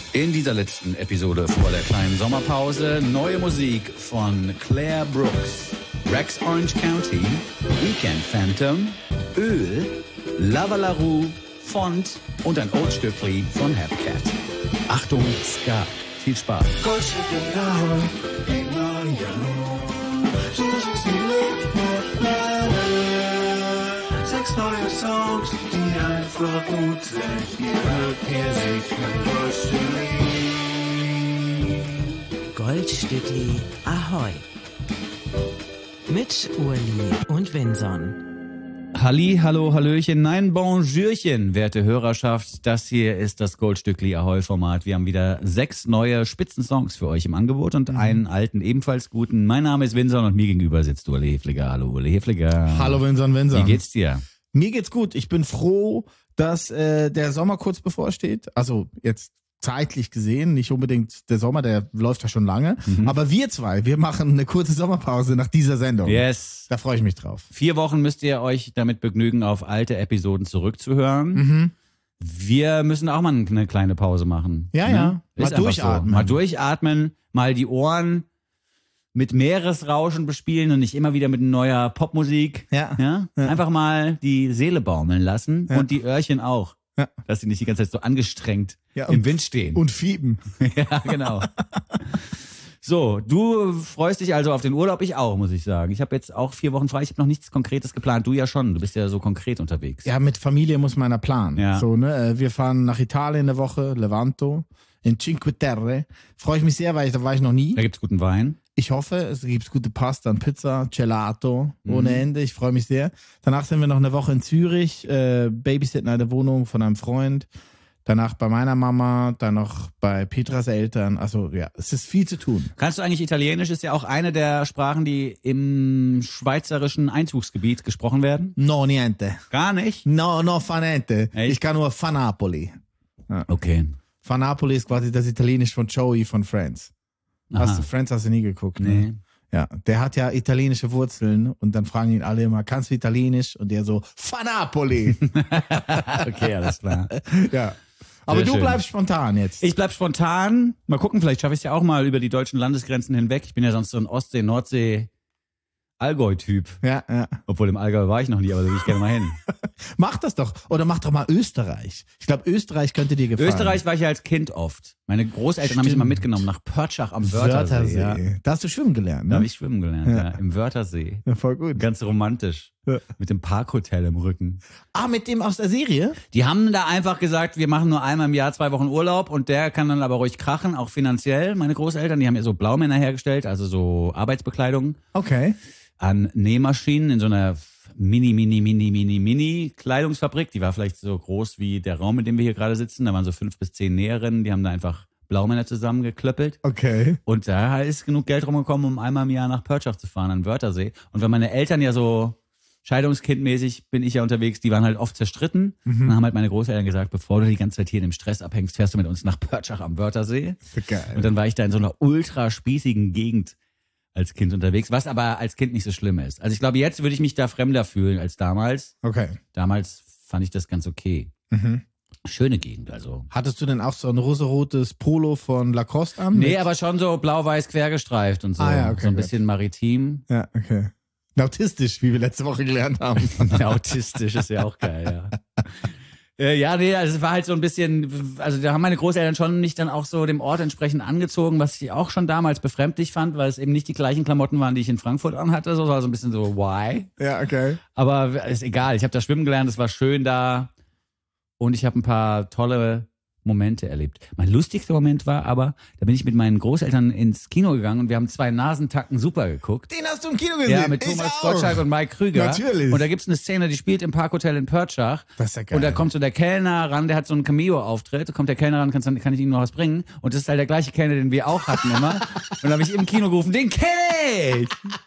In dieser letzten Episode vor der kleinen Sommerpause neue Musik von Claire Brooks, Rex Orange County, Weekend Phantom, Öl, Lava La Rue, Font und ein Oldstückli von Hepcat. Achtung, Ska. Viel Spaß. Sechs neue Songs, die einfach gut sind. Ihr hört hier Goldstückli Ahoi. Mit Urli und Vinson. Halli, hallo, hallöchen, nein, bonjourchen, werte Hörerschaft. Das hier ist das Goldstückli Ahoi-Format. Wir haben wieder 6 neue Spitzensongs für euch im Angebot und einen alten, ebenfalls guten. Mein Name ist Vinson und mir gegenüber sitzt Urli Hefliger. Hallo, Urli Hefliger. Hallo Vinson. Wie geht's dir? Mir geht's gut. Ich bin froh, dass der Sommer kurz bevorsteht. Also jetzt zeitlich gesehen, nicht unbedingt der Sommer, der läuft ja schon lange. Aber wir zwei, wir machen eine kurze Sommerpause nach dieser Sendung. Yes. Da freue ich mich drauf. 4 Wochen müsst ihr euch damit begnügen, auf alte Episoden zurückzuhören. Wir müssen auch mal eine kleine Pause machen. Ja, Ne? ja. Ist Mal einfach durchatmen. So. Mal durchatmen, mal die Ohren mit Meeresrauschen bespielen und nicht immer wieder mit neuer Popmusik. Ja. Einfach mal die Seele baumeln lassen und die Öhrchen auch. Ja. Dass sie nicht die ganze Zeit so angestrengt Ja, im Wind stehen. Und Fieben. Ja, genau. So, du freust dich also auf den Urlaub, ich auch, muss ich sagen. Ich habe jetzt auch 4 Wochen frei, ich habe noch nichts Konkretes geplant. Du ja schon, du bist ja so konkret unterwegs. Ja, mit Familie muss man ja planen. Ja. So, ne? Wir fahren nach Italien eine Woche, Levanto, in Cinque Terre. Freue ich mich sehr, weil da war ich noch nie. Da gibt's guten Wein. Ich hoffe, es gibt gute Pasta und Pizza, Gelato ohne Ende. Ich freue mich sehr. Danach sind wir noch eine Woche in Zürich, babysitten eine Wohnung von einem Freund. Danach bei meiner Mama, dann noch bei Petras Eltern. Also ja, es ist viel zu tun. Kannst du eigentlich Italienisch? Ist ja auch eine der Sprachen, die im schweizerischen Einzugsgebiet gesprochen werden. No niente. Gar nicht? No fa niente. Echt? Ich kann nur Fa Napoli. Okay. Fa Napoli ist quasi das Italienisch von Joey von Friends. Friends hast du nie geguckt? Nee. Ne? Ja, der hat ja italienische Wurzeln und dann fragen ihn alle immer, kannst du Italienisch? Und der so, Fa Napoli. Okay, alles klar. Ja. Aber Sehr du schön. bleibst spontan jetzt. Ich bleib spontan. Mal gucken, vielleicht schaffe ich es ja auch mal über die deutschen Landesgrenzen hinweg. Ich bin ja sonst so ein Ostsee-, Nordsee-, Allgäu-Typ. Ja. Obwohl im Allgäu war ich noch nie, aber da will ich gerne mal hin. Mach das doch. Oder mach doch mal Österreich. Ich glaube, Österreich könnte dir gefallen. Österreich war ich ja als Kind oft. Meine Großeltern haben mich Stimmt. immer mitgenommen nach Pörtschach am Wörthersee. Ja. Da hast du schwimmen gelernt, Da ne? habe ich schwimmen gelernt, ja. Im Wörthersee. Ja, voll gut. Ganz romantisch. Ja. Mit dem Parkhotel im Rücken. Mit dem aus der Serie? Die haben da einfach gesagt, wir machen nur einmal im Jahr 2 Wochen Urlaub und der kann dann aber ruhig krachen, auch finanziell. Meine Großeltern, die haben ja so Blaumänner hergestellt, also so Arbeitsbekleidung Okay. an Nähmaschinen in so einer mini Kleidungsfabrik. Die war vielleicht so groß wie der Raum, in dem wir hier gerade sitzen. Da waren so 5 bis 10 Näherinnen, die haben da einfach Blaumänner zusammengeklöppelt. Okay. Und da ist genug Geld rumgekommen, um einmal im Jahr nach Pörtschach zu fahren, an Wörthersee. Und wenn meine Eltern ja so scheidungskindmäßig bin ich ja unterwegs, die waren halt oft zerstritten. Und dann haben halt meine Großeltern gesagt, bevor du die ganze Zeit hier in dem Stress abhängst, fährst du mit uns nach Pörtschach am Wörthersee. Geil. Und dann war ich da in so einer ultra spießigen Gegend als Kind unterwegs, was aber als Kind nicht so schlimm ist. Also ich glaube, jetzt würde ich mich da fremder fühlen als damals. Okay. Damals fand ich das ganz okay. Schöne Gegend, also. Hattest du denn auch so ein rosarotes Polo von Lacoste an? Nee, aber schon so blau-weiß quergestreift und so. Ah ja, okay, so ein gut. bisschen maritim. Ja, okay. Autistisch, wie wir letzte Woche gelernt haben. Autistisch ist ja auch geil, ja. Ja, nee, also es war halt so ein bisschen, also da haben meine Großeltern schon mich dann auch so dem Ort entsprechend angezogen, was ich auch schon damals befremdlich fand, weil es eben nicht die gleichen Klamotten waren, die ich in Frankfurt anhatte, so war so ein bisschen so, why? Ja, okay. Aber ist egal, ich habe da schwimmen gelernt, es war schön da und ich habe ein paar tolle Momente erlebt. Mein lustigster Moment war aber, da bin ich mit meinen Großeltern ins Kino gegangen und wir haben 2 Nasentacken super geguckt. Den hast du im Kino gesehen? Ja, mit Ich Thomas auch. Gottschalk und Mike Krüger. Natürlich. Und da gibt's eine Szene, die spielt im Parkhotel in Pörtschach. Das ist ja geil. Und da kommt so der Kellner ran, der hat so einen Cameo-Auftritt. Da kommt der Kellner ran, kann ich ihm noch was bringen? Und das ist halt der gleiche Kellner, den wir auch hatten immer. Und dann habe ich im Kino gerufen, den kenn ich!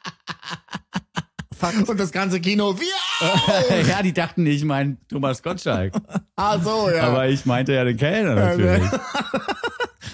Fuck. Und das ganze Kino, wir Ja, die dachten, ich meine Thomas Gottschalk. Ah, so, ja. Aber ich meinte ja den Kellner natürlich.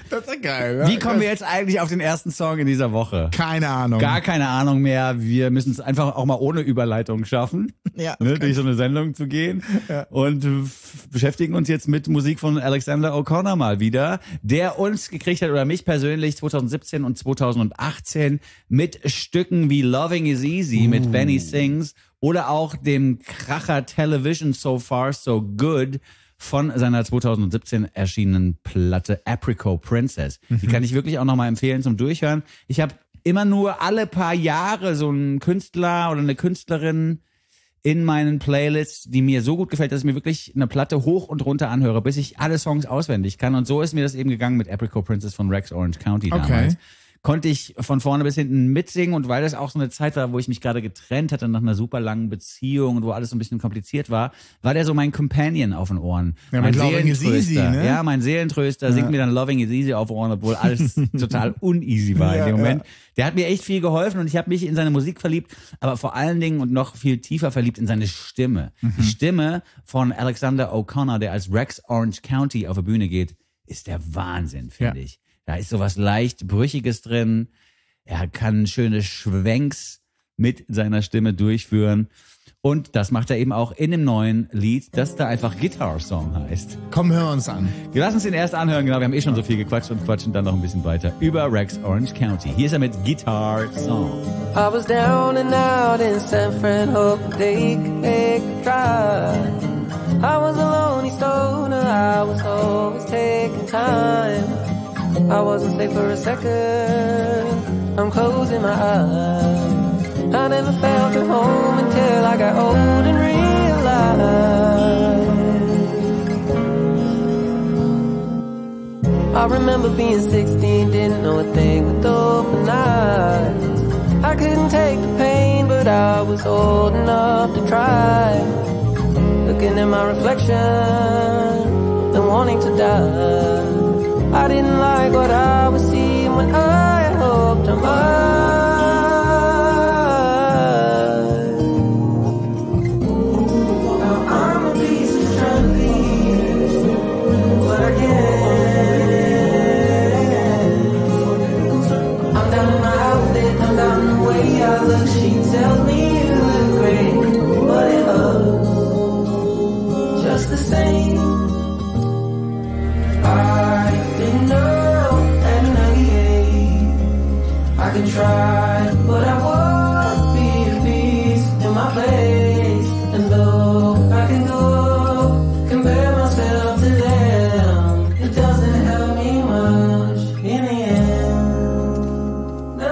Das ist ja geil. Wie kommen wir jetzt eigentlich auf den ersten Song in dieser Woche? Keine Ahnung. Gar keine Ahnung mehr. Wir müssen es einfach auch mal ohne Überleitung schaffen, Ja, durch so eine Sendung zu gehen. Ja. Und beschäftigen uns jetzt mit Musik von Alexander O'Connor mal wieder, der uns gekriegt hat, oder mich persönlich 2017 und 2018 mit Stücken wie Loving is Easy mit Benny Sings oder auch dem Kracher Television So Far So Good von seiner 2017 erschienenen Platte Apricot Princess. Die kann ich wirklich auch nochmal empfehlen zum Durchhören. Ich habe immer nur alle paar Jahre so einen Künstler oder eine Künstlerin in meinen Playlists, die mir so gut gefällt, dass ich mir wirklich eine Platte hoch und runter anhöre, bis ich alle Songs auswendig kann. Und so ist mir das eben gegangen mit Apricot Princess von Rex Orange County damals. Konnte ich von vorne bis hinten mitsingen, und weil das auch so eine Zeit war, wo ich mich gerade getrennt hatte nach einer super langen Beziehung und wo alles so ein bisschen kompliziert war der so mein Companion auf den Ohren. Ja, mein mit Loving is Seelentröster. Easy, ne? Ja, mein Seelentröster singt mir dann Loving is Easy auf den Ohren, obwohl alles total uneasy war in dem Moment. Der hat mir echt viel geholfen und ich habe mich in seine Musik verliebt, aber vor allen Dingen und noch viel tiefer verliebt in seine Stimme. Die Stimme von Alexander O'Connor, der als Rex Orange County auf die Bühne geht, ist der Wahnsinn, finde ich. Da ist sowas leicht Brüchiges drin. Er kann schöne Schwenks mit seiner Stimme durchführen. Und das macht er eben auch in dem neuen Lied, das da einfach Guitar Song heißt. Komm, hör uns an. Wir lassen uns den erst anhören, genau. Wir haben schon so viel gequatscht und quatschen dann noch ein bisschen weiter über Rex Orange County. Hier ist er mit Guitar Song. I was down and out in San Fran, hoping they could try. I was a lonely stoner, I was always taking time. I wasn't safe for a second, I'm closing my eyes. I never felt at home until I got old and realized. I remember being 16, didn't know a thing with open eyes. I couldn't take the pain, but I was old enough to try. Looking at my reflection and wanting to die. I didn't like what I was seeing when I had hoped I might. Now I'm a beast who's trying to leave, but I can't. I'm down in my outfit, I'm down in the way I look. She tells me you look great, but it hurts just the same. I can try, but I won't be a beast in my place. And though I can go, compare myself to them, it doesn't help me much in the end. No.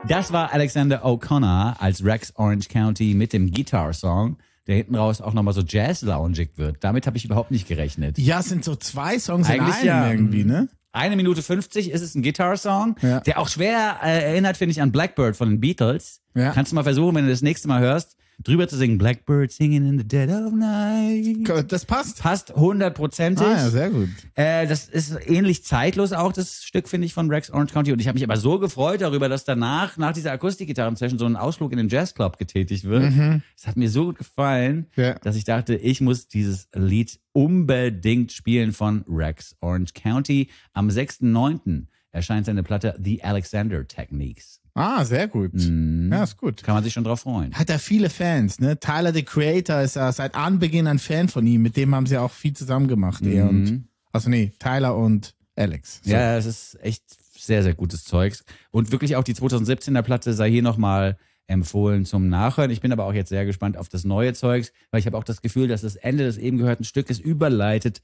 Das war Alexander O'Connor als Rex Orange County mit dem Guitar-Song, der hinten raus auch nochmal so jazz-loungig wird. Damit habe ich überhaupt nicht gerechnet. Ja, es sind so 2 Songs Eigentlich in einem ja. irgendwie, ne? 1 Minute 50 ist es ein Guitar-Song, Ja. der auch schwer erinnert, finde ich, an Blackbird von den Beatles. Ja. Kannst du mal versuchen, wenn du das nächste Mal hörst, drüber zu singen, Blackbird singing in the dead of night. Das passt. Passt 100%. Ah, ja, sehr gut. Das ist ähnlich zeitlos auch, das Stück, finde ich, von Rex Orange County. Und ich habe mich aber so gefreut darüber, dass danach, nach dieser Akustikgitarren-Session, so ein Ausflug in den Jazzclub getätigt wird. Das hat mir so gut gefallen, Ja. dass ich dachte, ich muss dieses Lied unbedingt spielen von Rex Orange County. Am 6.9. erscheint seine Platte The Alexander Techniques. Ah, sehr gut. Ja, ist gut. Kann man sich schon drauf freuen. Hat er viele Fans, ne? Tyler, the Creator, ist ja seit Anbeginn ein Fan von ihm. Mit dem haben sie auch viel zusammen gemacht. Er und, also nee, Tyler und Alex. So. Ja, es ist echt sehr, sehr gutes Zeugs. Und wirklich auch die 2017er Platte sei hier nochmal empfohlen zum Nachhören. Ich bin aber auch jetzt sehr gespannt auf das neue Zeugs, weil ich habe auch das Gefühl, dass das Ende des eben gehörten Stückes überleitet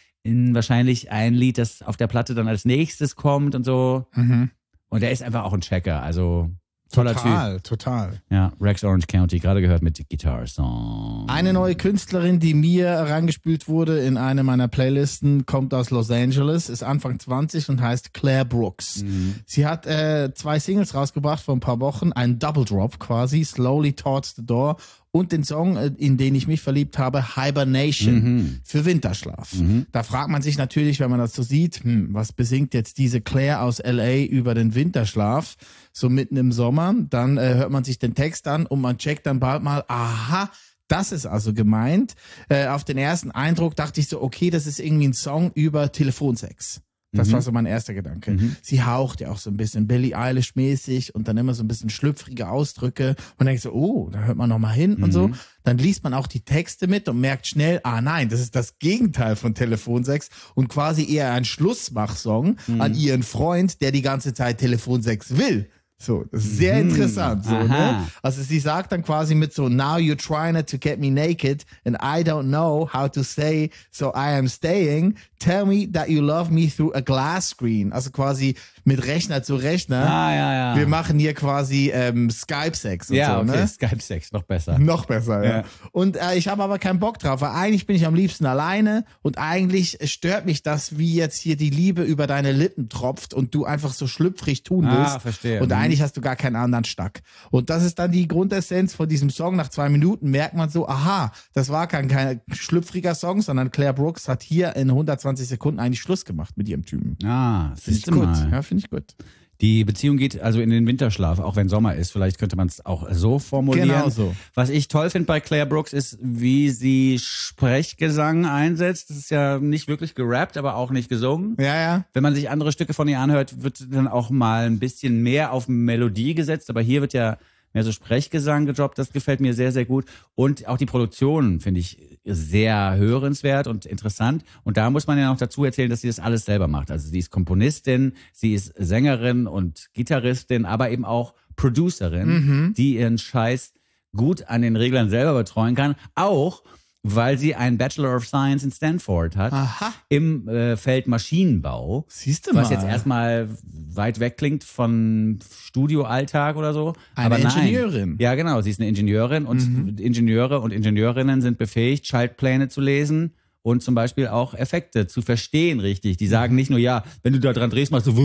in wahrscheinlich ein Lied, das auf der Platte dann als nächstes kommt und so. Und er ist einfach auch ein Checker, also toller Typ. Total. Ja, Rex Orange County, gerade gehört mit Guitar Song. Eine neue Künstlerin, die mir reingespült wurde in eine meiner Playlisten, kommt aus Los Angeles, ist Anfang 20 und heißt Claire Brooks. Sie hat 2 Singles rausgebracht vor ein paar Wochen, einen Double Drop quasi, Slowly Towards the Door, und den Song, in den ich mich verliebt habe, Hibernation, für Winterschlaf. Da fragt man sich natürlich, wenn man das so sieht, was besingt jetzt diese Claire aus L.A. über den Winterschlaf, so mitten im Sommer. Dann hört man sich den Text an und man checkt dann bald mal, aha, das ist also gemeint. Auf den ersten Eindruck dachte ich so, okay, das ist irgendwie ein Song über Telefonsex. Das war so mein erster Gedanke. Sie haucht ja auch so ein bisschen Billie Eilish-mäßig und dann immer so ein bisschen schlüpfrige Ausdrücke. Und denkt so, oh, da hört man noch mal hin und so. Dann liest man auch die Texte mit und merkt schnell, ah nein, das ist das Gegenteil von Telefonsex und quasi eher ein Schlussmachsong an ihren Freund, der die ganze Zeit Telefonsex will. So, das ist sehr interessant. So, ne? Also sie sagt dann quasi mit so, now you're trying to get me naked and I don't know how to say, so I am staying. Tell me that you love me through a glass screen. Also quasi mit Rechner zu Rechner. Ja. Wir machen hier quasi Skype-Sex und Ja, so, okay, ne? Skype-Sex, noch besser. Noch besser, ja. Und ich habe aber keinen Bock drauf, weil eigentlich bin ich am liebsten alleine und eigentlich stört mich das, wie jetzt hier die Liebe über deine Lippen tropft und du einfach so schlüpfrig tun willst. Verstehe. Und eigentlich hast du gar keinen anderen Stack. Und das ist dann die Grundessenz von diesem Song. Nach 2 Minuten merkt man so, aha, das war kein schlüpfriger Song, sondern Claire Brooks hat hier in 120 Sekunden eigentlich Schluss gemacht mit ihrem Typen. Ah, Finde ich siehst du gut. mal. Ja, finde ich gut. Die Beziehung geht also in den Winterschlaf, auch wenn Sommer ist. Vielleicht könnte man es auch so formulieren. Genau so. Was ich toll finde bei Claire Brooks ist, wie sie Sprechgesang einsetzt. Das ist ja nicht wirklich gerappt, aber auch nicht gesungen. Ja. Wenn man sich andere Stücke von ihr anhört, wird dann auch mal ein bisschen mehr auf Melodie gesetzt. Aber hier wird ja mehr so Sprechgesang gedroppt. Das gefällt mir sehr, sehr gut. Und auch die Produktion finde ich sehr hörenswert und interessant. Und da muss man ja noch dazu erzählen, dass sie das alles selber macht. Also sie ist Komponistin, sie ist Sängerin und Gitarristin, aber eben auch Producerin, die ihren Scheiß gut an den Reglern selber betreuen kann. Auch weil sie einen Bachelor of Science in Stanford hat. Aha. Im Feld Maschinenbau. Siehst du mal. Was jetzt erstmal weit weg klingt von Studioalltag oder so. Eine Aber nein. Ingenieurin. Ja, genau. Sie ist eine Ingenieurin und Ingenieure und Ingenieurinnen sind befähigt, Schaltpläne zu lesen und zum Beispiel auch Effekte zu verstehen richtig. Die sagen nicht nur, ja, wenn du da dran drehst, machst du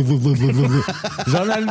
sondern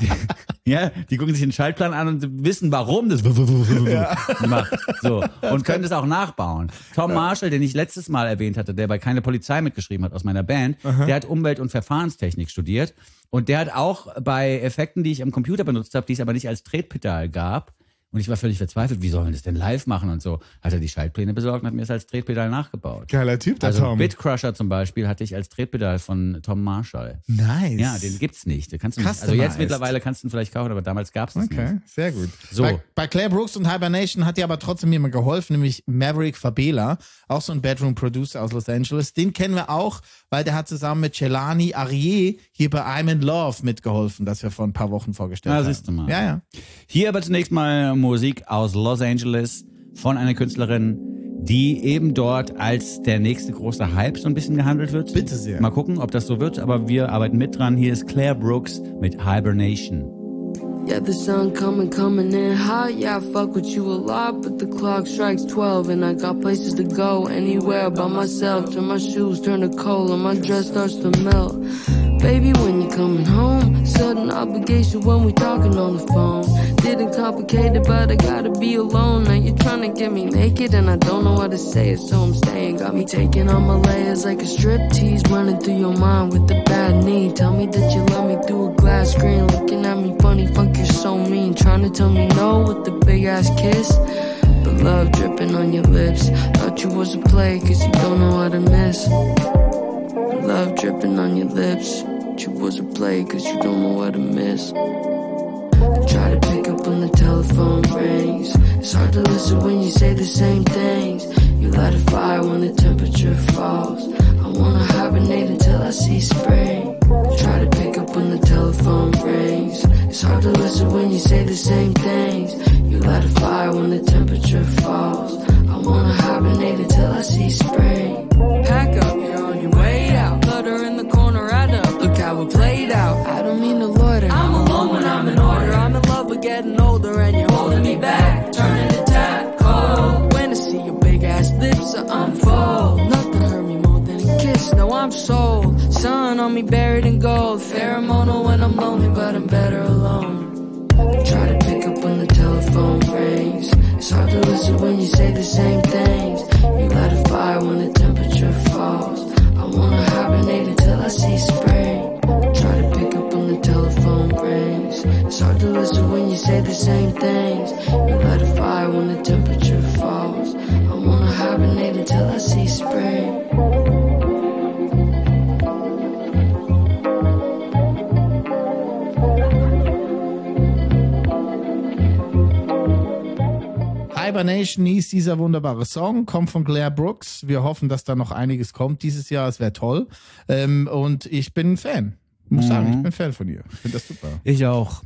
die gucken sich den Schaltplan an und wissen, warum das macht. So. Und können das auch nachbauen. Tom Marshall, den ich letztes Mal erwähnt hatte, der bei Keine Polizei mitgeschrieben hat aus meiner Band, der hat Umwelt- und Verfahrenstechnik studiert und der hat auch bei Effekten, die ich am Computer benutzt habe, die es aber nicht als Tretpedal gab, und ich war völlig verzweifelt, wie sollen wir das denn live machen und so. Hat er die Schaltpläne besorgt und hat mir das als Tretpedal nachgebaut. Geiler Typ, der Also Tom. Bitcrusher zum Beispiel hatte ich als Tretpedal von Tom Marshall. Nice. Ja, den gibt's nicht. Den kannst du nicht. Also Customized. jetzt mittlerweile kannst du ihn vielleicht kaufen, aber damals gab's es Okay, nicht. sehr gut. So. Bei Claire Brooks und Hibernation hat dir aber trotzdem jemand geholfen, nämlich Maverick Fabela, auch so ein Bedroom-Producer aus Los Angeles. Den kennen wir auch, weil der hat zusammen mit Jelani Arieh hier bei I'm in Love mitgeholfen, das wir vor ein paar Wochen vorgestellt haben. siehst du mal. Ja. Hier aber zunächst mal Musik aus Los Angeles von einer Künstlerin, die eben dort als der nächste große Hype so ein bisschen gehandelt wird. Bitte sehr. Mal gucken, ob das so wird, aber wir arbeiten mit dran. Hier ist Claire Brooks mit Hibernation. Yeah, the sun coming in hot. Yeah, I fuck with you a lot, but the clock strikes 12 and I got places to go. Anywhere by myself, till my shoes turn to cold and my dress starts to melt. Baby, when you coming home, sudden obligation when we talking on the phone. Didn't complicate it, but I gotta be alone. Now you're trying to get me naked and I don't know what to say it, so I'm staying. Got me taking on my layers like a strip tease, running through your mind with the bad knee. Tell me that you love me through a glass screen, looking at me funny, fuck you're so mean. Trying to tell me no with the big ass kiss, but love dripping on your lips. Thought you was a play, cause you don't know how to miss. Love dripping on your lips. You was a play cause you don't know what to miss. I try to pick up when the telephone rings. It's hard to listen when you say the same things. You light a fire when the temperature falls. I wanna hibernate until I see spring. I try to pick up when the telephone rings. It's hard to listen when you say the same things. You light a fire when the temperature falls. I wanna hibernate until I see spring. Pack up, you're on your way out. Clutter in the corner, add up. Look how it played out. I don't mean to loiter. I'm alone when I'm in order. I'm in love with getting older and you're holding me back. Turning the tap cold. When I see your big ass lips unfold. Nothing hurt me more than a kiss. No, I'm sold. Sun on me buried in gold. Pheromonal when I'm lonely, but I'm better alone. I try to pick up when the telephone rings. It's hard to listen when you say the same things. You light a fire when the temperature falls. I wanna hibernate until I see spring. Try to pick up when the telephone rings. It's hard to listen when you say the same things. You light a fire when the temperature falls. I wanna hibernate until I see spring. Hibernation hieß dieser wunderbare Song, kommt von Claire Brooks. Wir hoffen, dass da noch einiges kommt dieses Jahr. Es wäre toll. Und ich bin ein Fan. Muss sagen, ich bin Fan von ihr. Ich finde das super. Ich auch.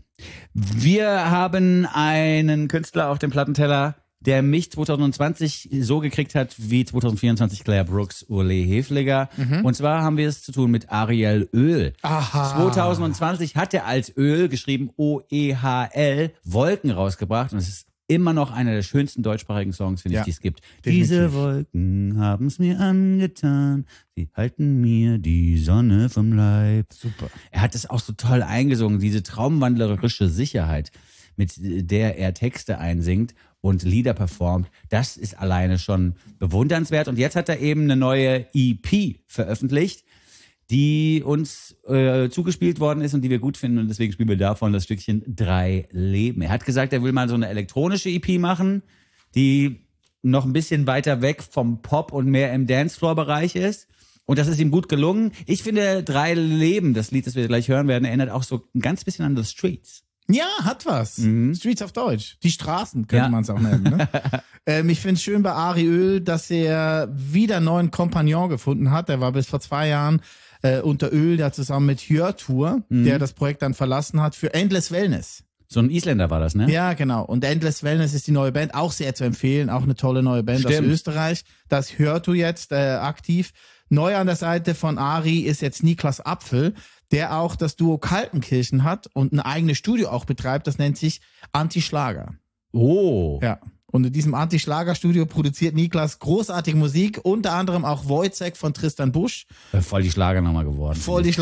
Wir haben einen Künstler auf dem Plattenteller, der mich 2020 so gekriegt hat wie 2024 Claire Brooks, Urle Hefliger. Und zwar haben wir es zu tun mit Ariel Öl. Aha. 2020 hat er als Öl, geschrieben O-E-H-L, Wolken rausgebracht. Und es ist immer noch einer der schönsten deutschsprachigen Songs, finde ich, die es gibt. Definitiv. Diese Wolken haben's mir angetan, sie halten mir die Sonne vom Leib. Super. Er hat es auch so toll eingesungen, diese traumwandlerische Sicherheit, mit der er Texte einsingt und Lieder performt. Das ist alleine schon bewundernswert. Und jetzt hat er eben eine neue EP veröffentlicht, die uns zugespielt worden ist und die wir gut finden. Und deswegen spielen wir davon das Stückchen 3 Leben. Er hat gesagt, er will mal so eine elektronische EP machen, die noch ein bisschen weiter weg vom Pop und mehr im Dancefloor-Bereich ist. Und das ist ihm gut gelungen. Ich finde 3 Leben, das Lied, das wir gleich hören werden, erinnert auch so ein ganz bisschen an The Streets. Ja, hat was. Streets auf Deutsch. Die Straßen könnte man es auch nennen. Ne? Ich finde es schön bei Ari Öl, dass er wieder einen neuen Kompagnon gefunden hat. Er war bis vor 2 Jahren unter Öl, der zusammen mit Hjörtur, der das Projekt dann verlassen hat, für Endless Wellness. So ein Isländer war das, ne? Ja, genau. Und Endless Wellness ist die neue Band, auch sehr zu empfehlen. Auch eine tolle neue Band aus Österreich. Das Hjörtur jetzt aktiv. Neu an der Seite von Ari ist jetzt Niklas Apfel, der auch das Duo Kaltenkirchen hat und ein eigenes Studio auch betreibt. Das nennt sich Anti-Schlager. Oh. Ja. Und in diesem Anti-Schlager-Studio produziert Niklas großartige Musik, unter anderem auch Wojciech von Tristan Busch. Voll die Schlagernummer geworden.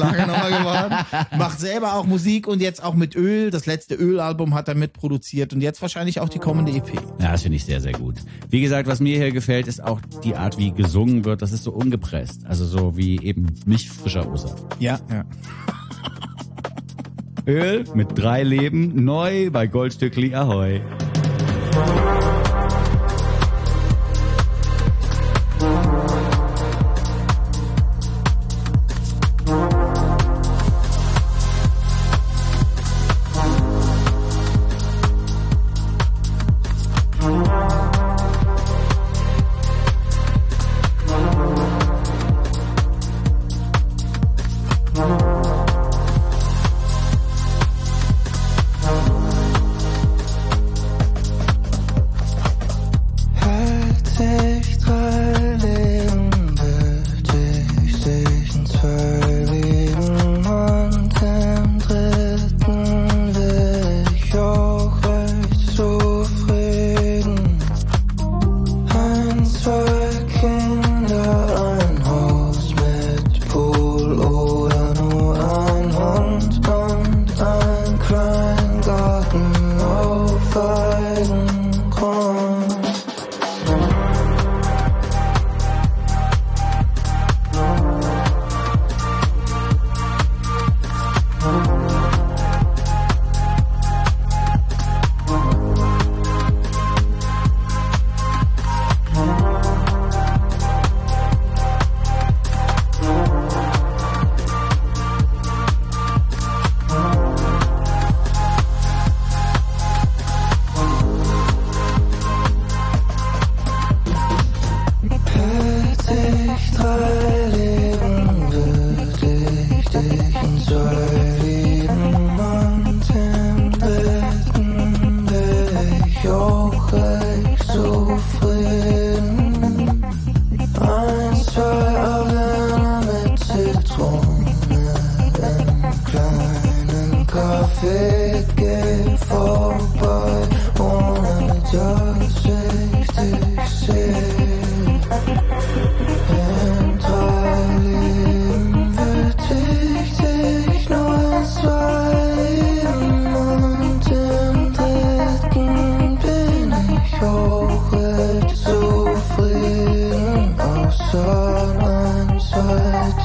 Macht selber auch Musik und jetzt auch mit Öl. Das letzte Öl-Album hat er mitproduziert und jetzt wahrscheinlich auch die kommende EP. Ja, das finde ich sehr, sehr gut. Wie gesagt, was mir hier gefällt, ist auch die Art, wie gesungen wird. Das ist so ungepresst. Also so wie eben nicht frischer O-Saft. Ja. Öl mit 3 Leben, neu bei Goldstückli Ahoi. Leben und im dritten will ich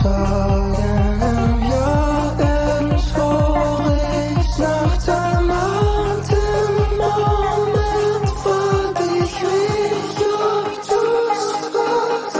vergangenen Jahr ins Vorrecht nach deinem Atemmoment frag ich mich, ob du's warst.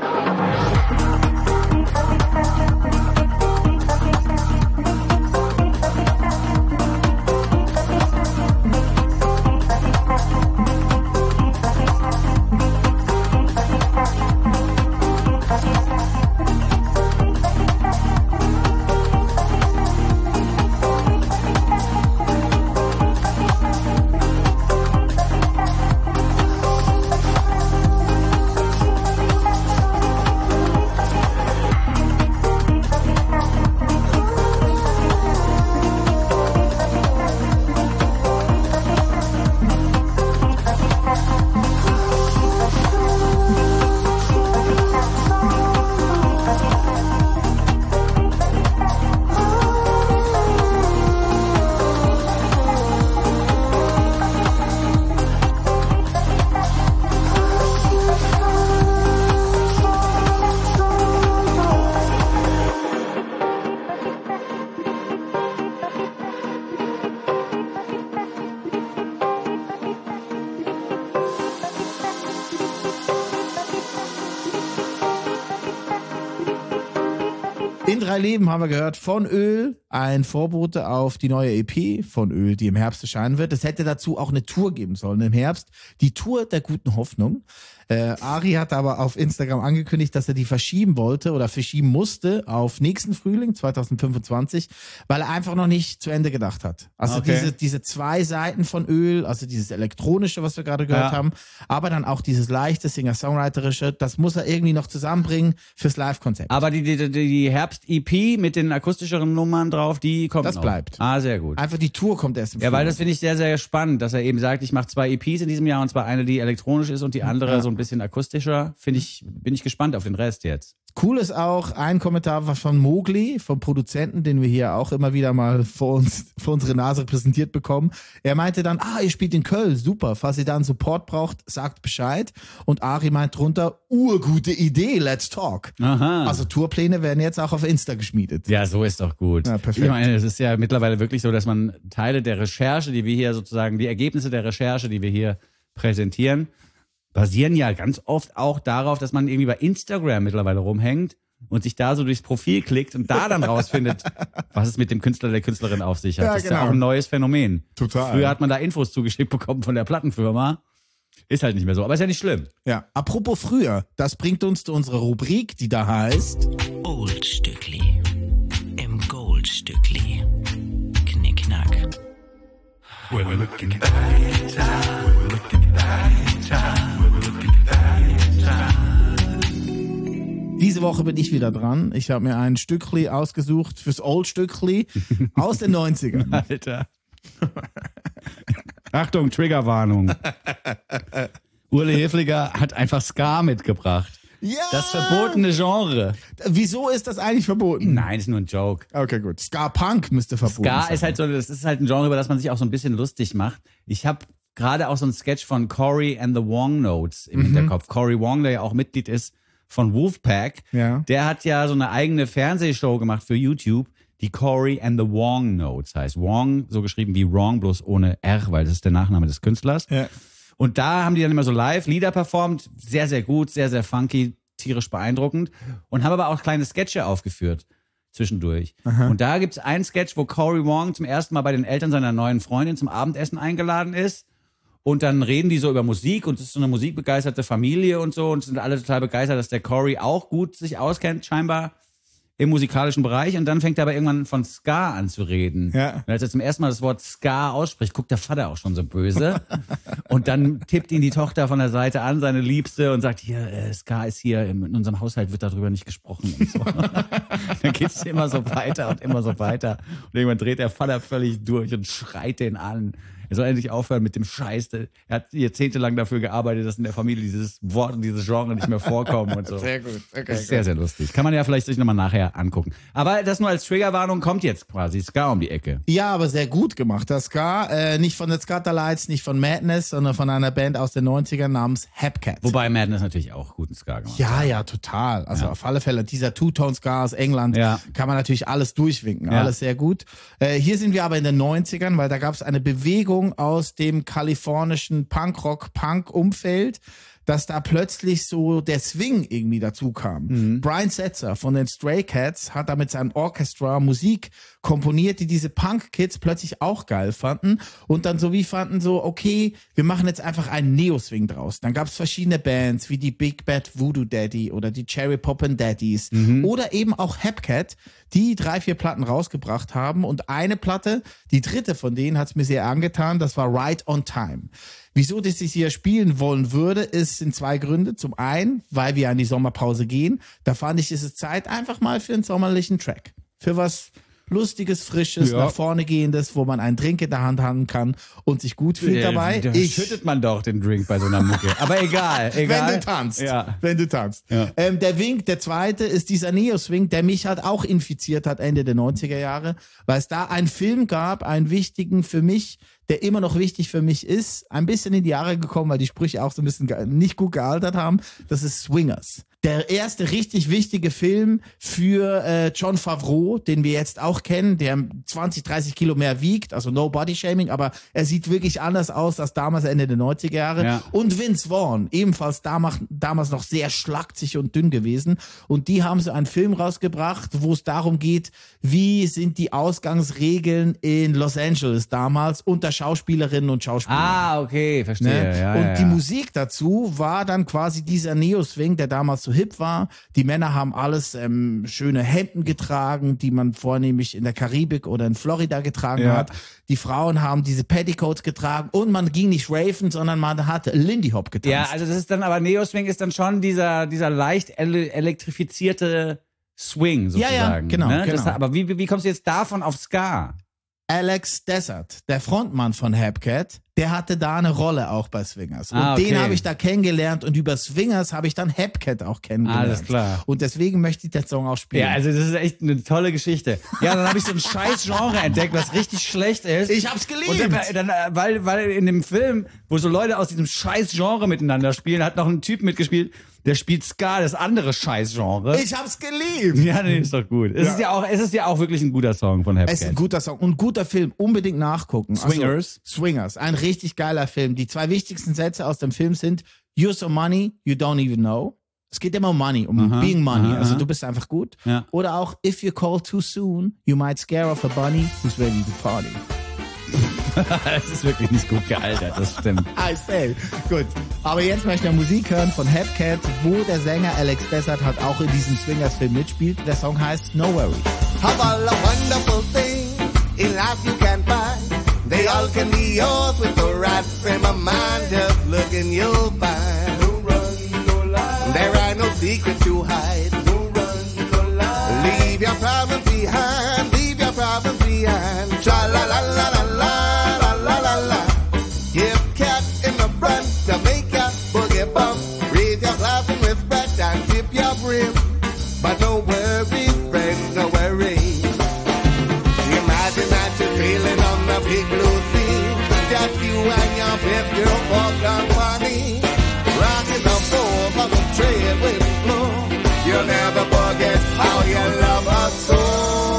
In 3 Leben haben wir gehört von Öl, ein Vorbote auf die neue EP von Öl, die im Herbst erscheinen wird. Es hätte dazu auch eine Tour geben sollen im Herbst, die Tour der guten Hoffnung. Ari hat aber auf Instagram angekündigt, dass er die verschieben wollte oder verschieben musste auf nächsten Frühling 2025, weil er einfach noch nicht zu Ende gedacht hat. Also Okay. diese 2 Seiten von Öl, also dieses elektronische, was wir gerade gehört haben, aber dann auch dieses leichte Singer-Songwriterische, das muss er irgendwie noch zusammenbringen fürs Live-Konzept. Aber die Herbst-EP mit den akustischeren Nummern drauf, die kommt Das noch. bleibt. Ah, sehr gut. Einfach die Tour kommt erst im Ja, weil Frühling. das finde ich sehr, sehr spannend, dass er eben sagt, ich mache 2 EPs in diesem Jahr und zwar eine, die elektronisch ist und die andere so ein bisschen akustischer. Bin ich gespannt auf den Rest jetzt. Cool ist auch, ein Kommentar war von Mowgli, vom Produzenten, den wir hier auch immer wieder mal vor unsere Nase präsentiert bekommen. Er meinte dann, ihr spielt in Köln, super, falls ihr da einen Support braucht, sagt Bescheid. Und Ari meint drunter, urgute Idee, let's talk. Aha. Also Tourpläne werden jetzt auch auf Insta geschmiedet. Ja, so ist doch gut. Ja, perfekt. Ich meine, es ist ja mittlerweile wirklich so, dass man Teile der Recherche, die wir hier sozusagen, die Ergebnisse der Recherche, die wir hier präsentieren, basieren ja ganz oft auch darauf, dass man irgendwie bei Instagram mittlerweile rumhängt und sich da so durchs Profil klickt und da dann rausfindet, was es mit dem Künstler, der Künstlerin auf sich hat. Ja, Das ist genau. ja auch ein neues Phänomen. Total. Früher hat man da Infos zugeschickt bekommen von der Plattenfirma. Ist halt nicht mehr so, aber ist ja nicht schlimm. Ja. Apropos früher, das bringt uns zu unserer Rubrik, die da heißt Oldstückli. Im Goldstückli. Knickknack. Diese Woche bin ich wieder dran. Ich habe mir ein Stückli ausgesucht fürs Old-Stückli aus den 90ern. Alter. Achtung, Triggerwarnung. Urle Hefliger hat einfach Ska mitgebracht. Ja! Das verbotene Genre. Wieso ist das eigentlich verboten? Nein, ist nur ein Joke. Okay, gut. Ska-Punk müsste verboten Ska sein. ist halt so, das ist halt ein Genre, über das man sich auch so ein bisschen lustig macht. Ich habe gerade auch so einen Sketch von Cory and the Wong Notes im Hinterkopf. Cory Wong, der ja auch Mitglied ist von Wolfpack, Ja. der hat ja so eine eigene Fernsehshow gemacht für YouTube, die Cory and the Wong Notes heißt. Wong, so geschrieben wie Wrong, bloß ohne R, weil das ist der Nachname des Künstlers. Ja. Und da haben die dann immer so live Lieder performt, sehr, sehr gut, sehr, sehr funky, tierisch beeindruckend und haben aber auch kleine Sketche aufgeführt zwischendurch. Und da gibt's einen Sketch, wo Cory Wong zum ersten Mal bei den Eltern seiner neuen Freundin zum Abendessen eingeladen ist und dann reden die so über Musik und es ist so eine musikbegeisterte Familie und so und sind alle total begeistert, dass der Cory auch gut sich auskennt scheinbar im musikalischen Bereich und dann fängt er aber irgendwann von Ska an zu reden. Ja. Und als er zum ersten Mal das Wort Ska ausspricht, guckt der Vater auch schon so böse. Und dann tippt ihn die Tochter von der Seite an, seine Liebste, und sagt, hier, Ska ist hier, in unserem Haushalt wird darüber nicht gesprochen und so. Dann geht's immer so weiter und immer so weiter. Und irgendwann dreht der Vater völlig durch und schreit den an. Er soll endlich aufhören mit dem Scheiß. Er hat jahrzehntelang dafür gearbeitet, dass in der Familie dieses Wort und dieses Genre nicht mehr vorkommen und so. Sehr gut. Okay, Das ist sehr, sehr lustig. Kann man ja vielleicht sich nochmal nachher angucken. Aber das nur als Triggerwarnung kommt jetzt quasi Ska um die Ecke. Ja, aber sehr gut gemacht, das Ska. Nicht von den Scatterlights, nicht von Madness, sondern von einer Band aus den 90ern namens Hepcat. Wobei Madness natürlich auch guten Ska gemacht hat. Ja, total. Also auf alle Fälle, dieser Two-Tone-Ska aus England kann man natürlich alles durchwinken. Ja. Alles sehr gut. Hier sind wir aber in den 90ern, weil da gab es eine Bewegung aus dem kalifornischen Punkrock-Punk-Umfeld, dass da plötzlich so der Swing irgendwie dazu kam. Brian Setzer von den Stray Cats hat da mit seinem Orchestra Musik komponiert, die diese Punk-Kids plötzlich auch geil fanden und dann fanden so, okay, wir machen jetzt einfach einen Neo-Swing draus. Dann gab es verschiedene Bands wie die Big Bad Voodoo Daddy oder die Cherry Poppin' Daddies oder eben auch Hepcat, die 3-4 Platten rausgebracht haben und eine Platte, die dritte von denen, hat's mir sehr angetan, das war Right on Time. Wieso das ich hier spielen wollen würde, sind 2 Gründe. Zum einen, weil wir an die Sommerpause gehen. Da fand ich, ist es Zeit einfach mal für einen sommerlichen Track. Für was Lustiges, Frisches, nach vorne gehendes, wo man einen Drink in der Hand haben kann und sich gut fühlt dabei. Da schüttet man doch den Drink bei so einer Mucke. Aber egal. Wenn du tanzt. Ja. Wenn du tanzt. Ja. Der Wink, der zweite, ist dieser Neo-Swing, der mich halt auch infiziert hat Ende der 90er Jahre, weil es da einen Film gab, einen wichtigen für mich, der immer noch wichtig für mich ist, ein bisschen in die Jahre gekommen, weil die Sprüche auch so ein bisschen nicht gut gealtert haben. Das ist Swingers. Der erste richtig wichtige Film für Jon Favreau, den wir jetzt auch kennen, der 20, 30 Kilo mehr wiegt, also no body shaming, aber er sieht wirklich anders aus als damals Ende der 90er Jahre. Ja. Und Vince Vaughn, ebenfalls damals noch sehr schlagzig und dünn gewesen. Und die haben so einen Film rausgebracht, wo es darum geht, wie sind die Ausgangsregeln in Los Angeles damals unter Schauspielerinnen und Schauspielern. Ah, okay, verstehe. Ne? Ja, und die Musik dazu war dann quasi dieser Neo-Swing, der damals so hip war. Die Männer haben alles schöne Hemden getragen, die man vornehmlich in der Karibik oder in Florida getragen hat. Die Frauen haben diese Petticoats getragen und man ging nicht raven, sondern man hat Lindy Hop getanzt. Ja, also das ist dann aber Neo-Swing ist dann schon dieser leicht elektrifizierte Swing sozusagen. Ja, genau. Ne? Genau. Aber wie kommst du jetzt davon auf Ska? Alex Desert, der Frontmann von Hepcat, der hatte da eine Rolle auch bei Swingers. Und okay. Den habe ich da kennengelernt und über Swingers habe ich dann Hepcat auch kennengelernt. Alles klar. Und deswegen möchte ich den Song auch spielen. Ja, also das ist echt eine tolle Geschichte. Ja, dann habe ich so ein scheiß Genre entdeckt, was richtig schlecht ist. Ich hab's geliebt. Und dann, weil in dem Film, wo so Leute aus diesem scheiß Genre miteinander spielen, hat noch ein Typ mitgespielt, der spielt Ska, das andere Scheiß-Genre. Ich hab's geliebt. Ja, nee, ist doch gut. Es ist ja auch wirklich ein guter Song von Hepcat. Es ist ein guter Song und ein guter Film. Unbedingt nachgucken. Swingers. Also, Swingers. Ein richtig geiler Film. Die 2 wichtigsten Sätze aus dem Film sind You're so money, you don't even know. Es geht immer um Money, being money. Also du bist einfach gut. Ja. Oder auch If you call too soon, you might scare off a bunny who's ready to party. Das ist wirklich nicht gut gealtert, das stimmt. I say. Gut. Aber jetzt möchte ich Musik hören von Hepcat, wo der Sänger Alex Desert hat auch in diesem Swingers-Film mitspielt. Der Song heißt No Worries. Have all the wonderful things in life you can find. They all can be yours with the right frame of mind. Just look and you'll find. No run, no lie. There are no secrets to hide. No run, no lie. Leave your problems behind. Leave your problems behind. Tra la la la la la. To make your boogie bump, raise your glass in respect and tip your brim. But no worries, friends, no worries. Imagine that you're sailing on the big blue sea. Just you and your best girl walk down funny. Rocking the floor from the trail with the flow. You'll never forget how you love her so.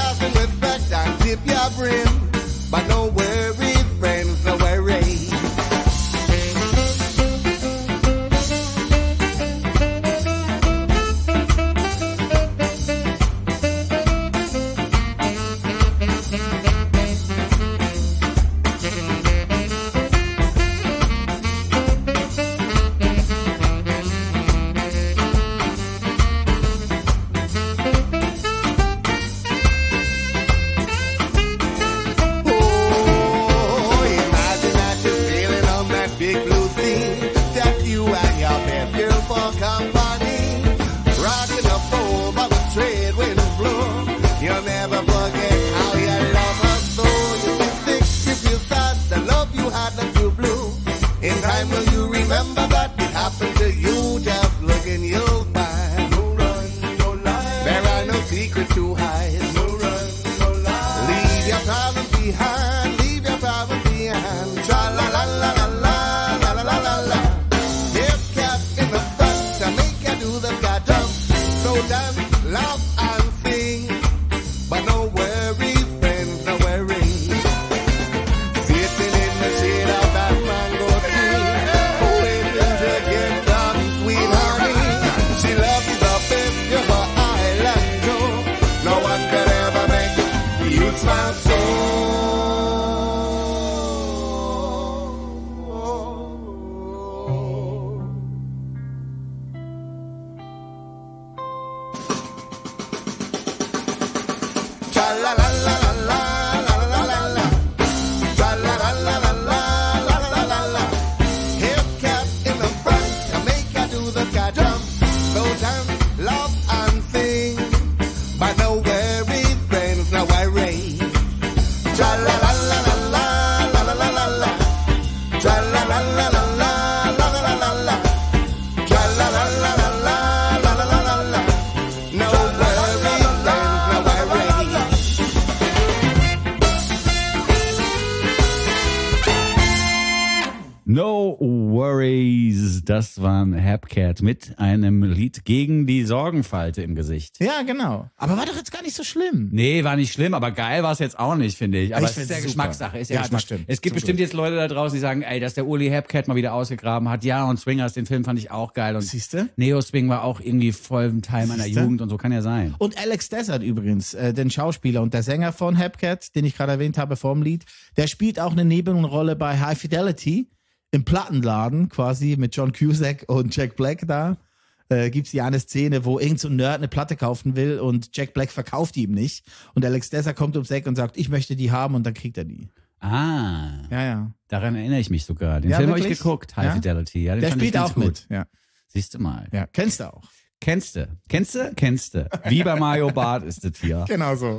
But no worries, friends, no worries. secret to hide. No run, no lie. Leave your problem behind. Leave your problem behind. Tra la la la la la la la la la la. Hellcat in the front to make you do the goddamn. So dance, laugh and sing, but no worries, friends, no worries. Sitting in the shade of that mango tree, holding together, sweet honey. She loves the best of her island too. No one could ever make you smile so. Tra la la la la la la la la la. Tra la la la la la la la la la. Hellcat in the front to make you do the goddamn. So dance, laugh and sing, but no worries, friends, no worries. Tra la la la la la la la la la la. Tra la la la la la la la la la la. Tra la la la la la la la la la la. No worries, friends, no worries. No Worries, das war Hellcat mit einem Lied gegen die Sorgenfalte im Gesicht. Ja, genau. Aber war doch jetzt gar nicht so schlimm. Nee, war nicht schlimm, aber geil war es jetzt auch nicht, finde ich. Aber Ich es ist find's ja super. Geschmackssache. Ist ja, Ja, das Geschmack. stimmt. Es gibt Zum bestimmt Glück. jetzt Leute da draußen, die sagen, ey, dass der Uli Hellcat mal wieder ausgegraben hat. Ja, und Swingers, den Film fand ich auch geil. Und Siehste? Neo Swing war auch irgendwie voll ein Teil meiner Siehste? Jugend und so kann ja sein. Und Alex Desert übrigens, den Schauspieler und der Sänger von Hellcat, den ich gerade erwähnt habe vor dem Lied, der spielt auch eine Nebenrolle bei High Fidelity im Plattenladen quasi mit John Cusack und Jack Black da. Gibt's ja eine Szene, wo irgend so ein Nerd eine Platte kaufen will und Jack Black verkauft die ihm nicht. Und Alex Desert kommt ums Eck und sagt, ich möchte die haben und dann kriegt er die. Ah, Ja, ja. daran erinnere ich mich sogar. Den Ja, Film habe ich wirklich? geguckt, High Ja? Fidelity. Ja, den Der fand ich spielt ganz auch gut. mit. Ja. Siehst du mal. Ja, kennst du auch. Kennst du? Wie bei Mario Barth ist es hier. Genau so.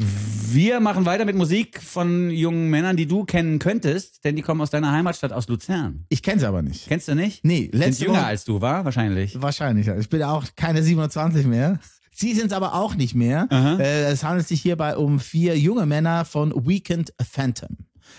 Wir machen weiter mit Musik von jungen Männern, die du kennen könntest, denn die kommen aus deiner Heimatstadt, aus Luzern. Ich kenne sie aber nicht. Kennst du nicht? Nee, Sind letzte jünger Woche- als du, war? Wahrscheinlich. Wahrscheinlich, ja. Ich bin auch keine 27 mehr. Sie sind es aber auch nicht mehr. Es handelt sich hierbei um 4 junge Männer von Weekend Phantom.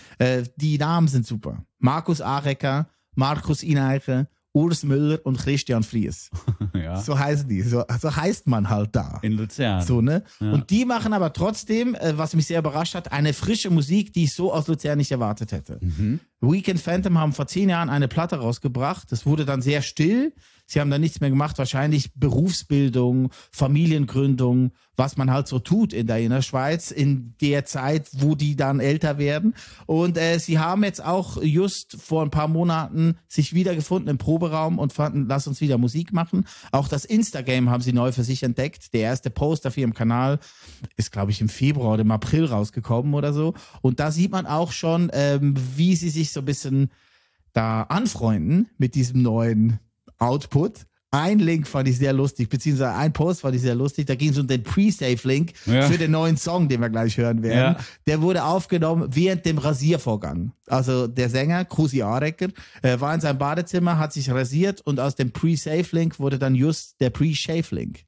Die Namen sind super. Markus Arecker, Markus Ineiche, Urs Müller und Christian Fries. Ja. So heißen die. So heißt man halt da. In Luzern. So, ne? Und die machen aber trotzdem, was mich sehr überrascht hat, eine frische Musik, die ich so aus Luzern nicht erwartet hätte. Weekend Phantom haben vor 10 Jahren eine Platte rausgebracht. Das wurde dann sehr still. Sie haben dann nichts mehr gemacht. Wahrscheinlich Berufsbildung, Familiengründung, was man halt so tut in der Schweiz in der Zeit, wo die dann älter werden. Und sie haben jetzt auch just vor ein paar Monaten sich wiedergefunden im Proberaum und fanden, lass uns wieder Musik machen. Auch das Instagram haben sie neu für sich entdeckt. Der erste Post auf ihrem Kanal ist, glaube ich, im Februar oder im April rausgekommen oder so. Und da sieht man auch schon, wie sie sich so ein bisschen da anfreunden mit diesem neuen Output. Ein Link fand ich sehr lustig, beziehungsweise ein Post fand ich sehr lustig. Da ging es um den Pre-Save-Link für den neuen Song, den wir gleich hören werden. Ja. Der wurde aufgenommen während dem Rasiervorgang. Also der Sänger, Krusi Arecker, war in seinem Badezimmer, hat sich rasiert und aus dem Pre-Save-Link wurde dann just der Pre-Shave-Link.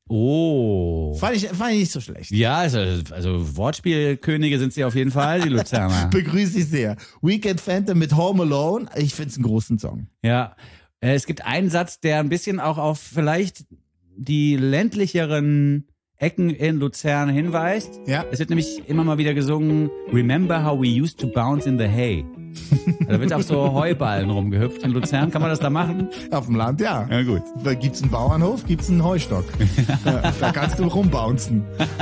Oh. Fand ich nicht so schlecht. Ja, also Wortspielkönige sind sie auf jeden Fall, die Luzerner. Begrüße ich sehr. Weekend Phantom mit Home Alone. Ich finde es einen großen Song. Ja. Es gibt einen Satz, der ein bisschen auch auf vielleicht die ländlicheren Ecken in Luzern hinweist. Ja. Es wird nämlich immer mal wieder gesungen, Remember how we used to bounce in the hay. Da wird auf so Heuballen rumgehüpft in Luzern. Kann man das da machen? Auf dem Land, ja. Ja, gut. Da gibt's einen Bauernhof, gibt's einen Heustock. Da kannst du rumbouncen.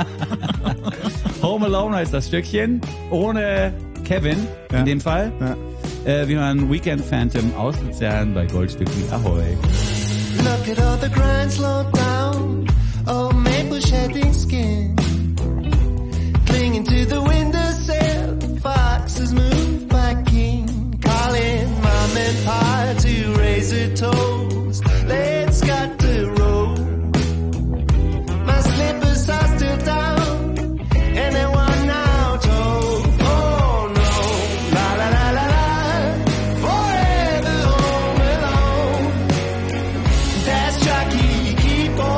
Home Alone heißt das Stückchen. Ohne Kevin in dem Fall. Ja. Wir hören Weekend Phantom aus Luzern bei Goldstückli. Ahoi. Look at all the grind slowed down. Oh, maple shedding skin. Clinging to the windowsill. Foxes move back in. Calling mom and pa to raise their toes. Let's got the road. My slippers are still down. And they want now told. Oh no. La la la la la. Forever home alone. That's Jackie, keep on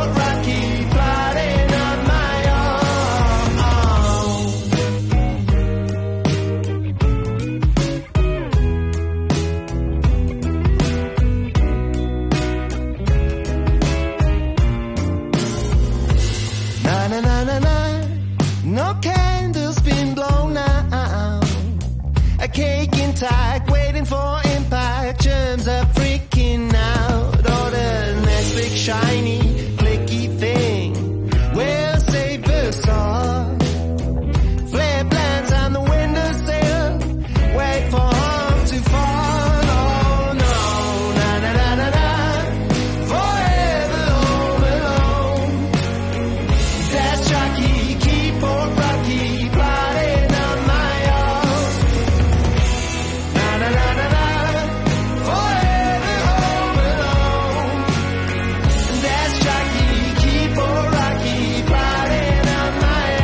No candles been blown out. A cake intact, waiting for impact. Germs are freaking out. Oh, the next big shiny, clicky thing will save us all. Flare plans on the windowsill. Wait for harm to fall. Oh no, na na na na na. Forever home alone. That's Chucky, keyboard Rocky, plotting on my own. Na na na na na. Forever home alone. That's Chucky, keyboard Rocky, plotting on my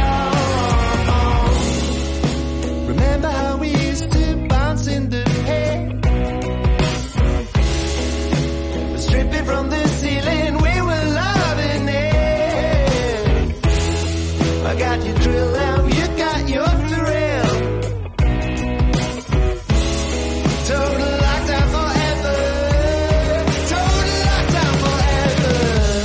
own. Remember how we used to bounce in the air? Stripping from the ceiling, we were loving it. I got your drill now, you got your thrill. Total lockdown forever. Total lockdown forever.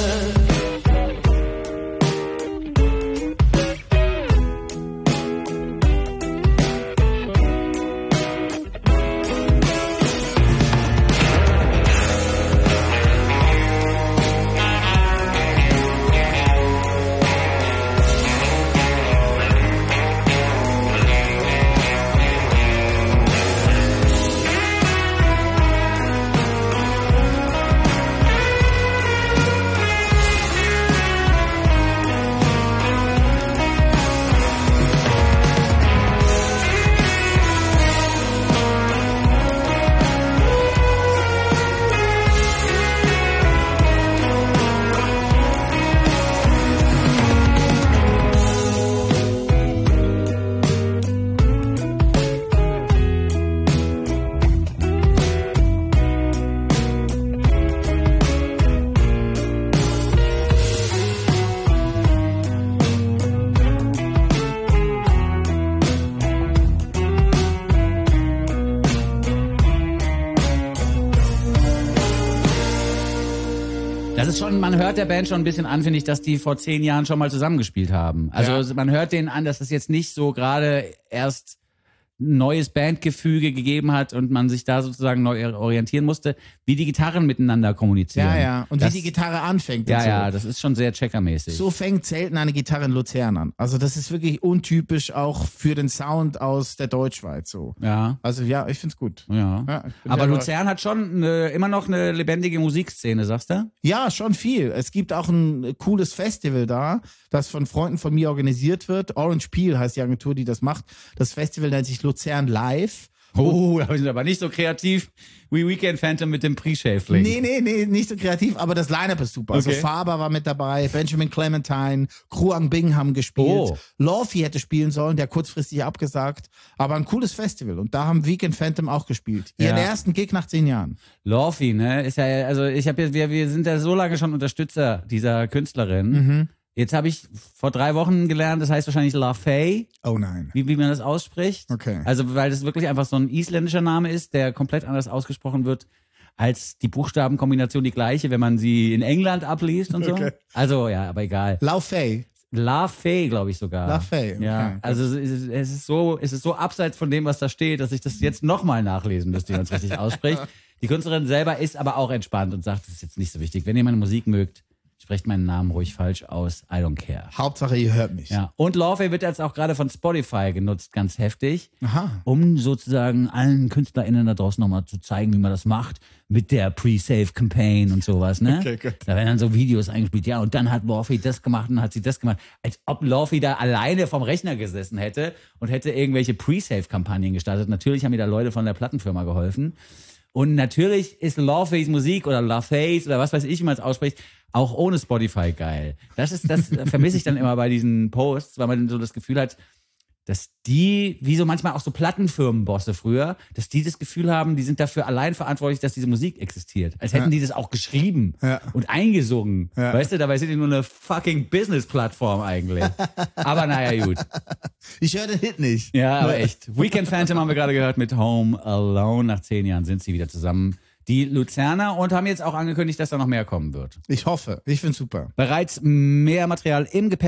Das ist schon, man hört der Band schon ein bisschen an, finde ich, dass die vor 10 Jahren schon mal zusammengespielt haben. Also man hört denen an, dass das jetzt nicht so gerade erst ein neues Bandgefüge gegeben hat und man sich da sozusagen neu orientieren musste, wie die Gitarren miteinander kommunizieren. Ja, ja. Und das, wie die Gitarre anfängt. Ja, und so. ja, das ist schon sehr checkermäßig. So fängt selten eine Gitarre in Luzern an. Also das ist wirklich untypisch auch für den Sound aus der Deutschschweiz so. Ja. Also ja, ich find's gut. Ja. Ja, ich bin Aber sehr Luzern hat schon immer noch eine lebendige Musikszene, sagst du? Ja, schon viel. Es gibt auch ein cooles Festival da, das von Freunden von mir organisiert wird. Orange Peel heißt die Agentur, die das macht. Das Festival nennt sich Luzern Live. Oh, da sind aber nicht so kreativ wie Weekend Phantom mit dem Pre-Shave-Link. Nee, nicht so kreativ, aber das Line-Up ist super. Also Okay. Faber war mit dabei, Benjamin Clementine, Kruang Bing haben gespielt. Oh. Lorfi hätte spielen sollen, der kurzfristig abgesagt. Aber ein cooles Festival. Und da haben Weekend Phantom auch gespielt. Ihren Ja. ersten Gig nach 10 Jahren. Lorfi, ne, ist ja, also ich habe wir sind ja so lange schon Unterstützer dieser Künstlerin. Jetzt habe ich vor 3 Wochen gelernt, das heißt wahrscheinlich LaFay, Oh nein. wie man das ausspricht. Okay. Also weil das wirklich einfach so ein isländischer Name ist, der komplett anders ausgesprochen wird als die Buchstabenkombination die gleiche, wenn man sie in England abliest und so. Okay. Also ja, aber egal. LaFay. LaFay, glaube ich sogar. LaFay, okay. Ja, also es ist so abseits von dem, was da steht, dass ich das jetzt nochmal nachlesen müsste, wie man es richtig ausspricht. Die Künstlerin selber ist aber auch entspannt und sagt, das ist jetzt nicht so wichtig. Wenn ihr meine Musik mögt, sprecht meinen Namen ruhig falsch aus. I don't care. Hauptsache, ihr hört mich. Ja. Und LaFay wird jetzt auch gerade von Spotify genutzt, ganz heftig. Aha. Um sozusagen allen KünstlerInnen da draußen nochmal zu zeigen, wie man das macht. Mit der Pre-Save-Campaign und sowas, ne? Okay, gut. Da werden dann so Videos eingespielt. Ja, und dann hat LaFay das gemacht und hat sie das gemacht. Als ob LaFay da alleine vom Rechner gesessen hätte und hätte irgendwelche Pre-Save-Kampagnen gestartet. Natürlich haben mir da Leute von der Plattenfirma geholfen. Und natürlich ist LaFays Musik oder LaFays oder was weiß ich, wie man es ausspricht, auch ohne Spotify geil. Das vermisse ich dann immer bei diesen Posts, weil man so das Gefühl hat, dass die, wie so manchmal auch so Plattenfirmenbosse früher, dass die das Gefühl haben, die sind dafür allein verantwortlich, dass diese Musik existiert. Als hätten die das auch geschrieben und eingesungen. Ja. Weißt du, dabei sind die nur eine fucking Business-Plattform eigentlich. Aber naja, gut. Ich höre den Hit nicht. Ja, aber echt. Weekend Phantom haben wir gerade gehört mit Home Alone. Nach 10 Jahren sind sie wieder zusammen. Die Luzerner und haben jetzt auch angekündigt, dass da noch mehr kommen wird. Ich hoffe. Ich find's super. Bereits mehr Material im Gepäck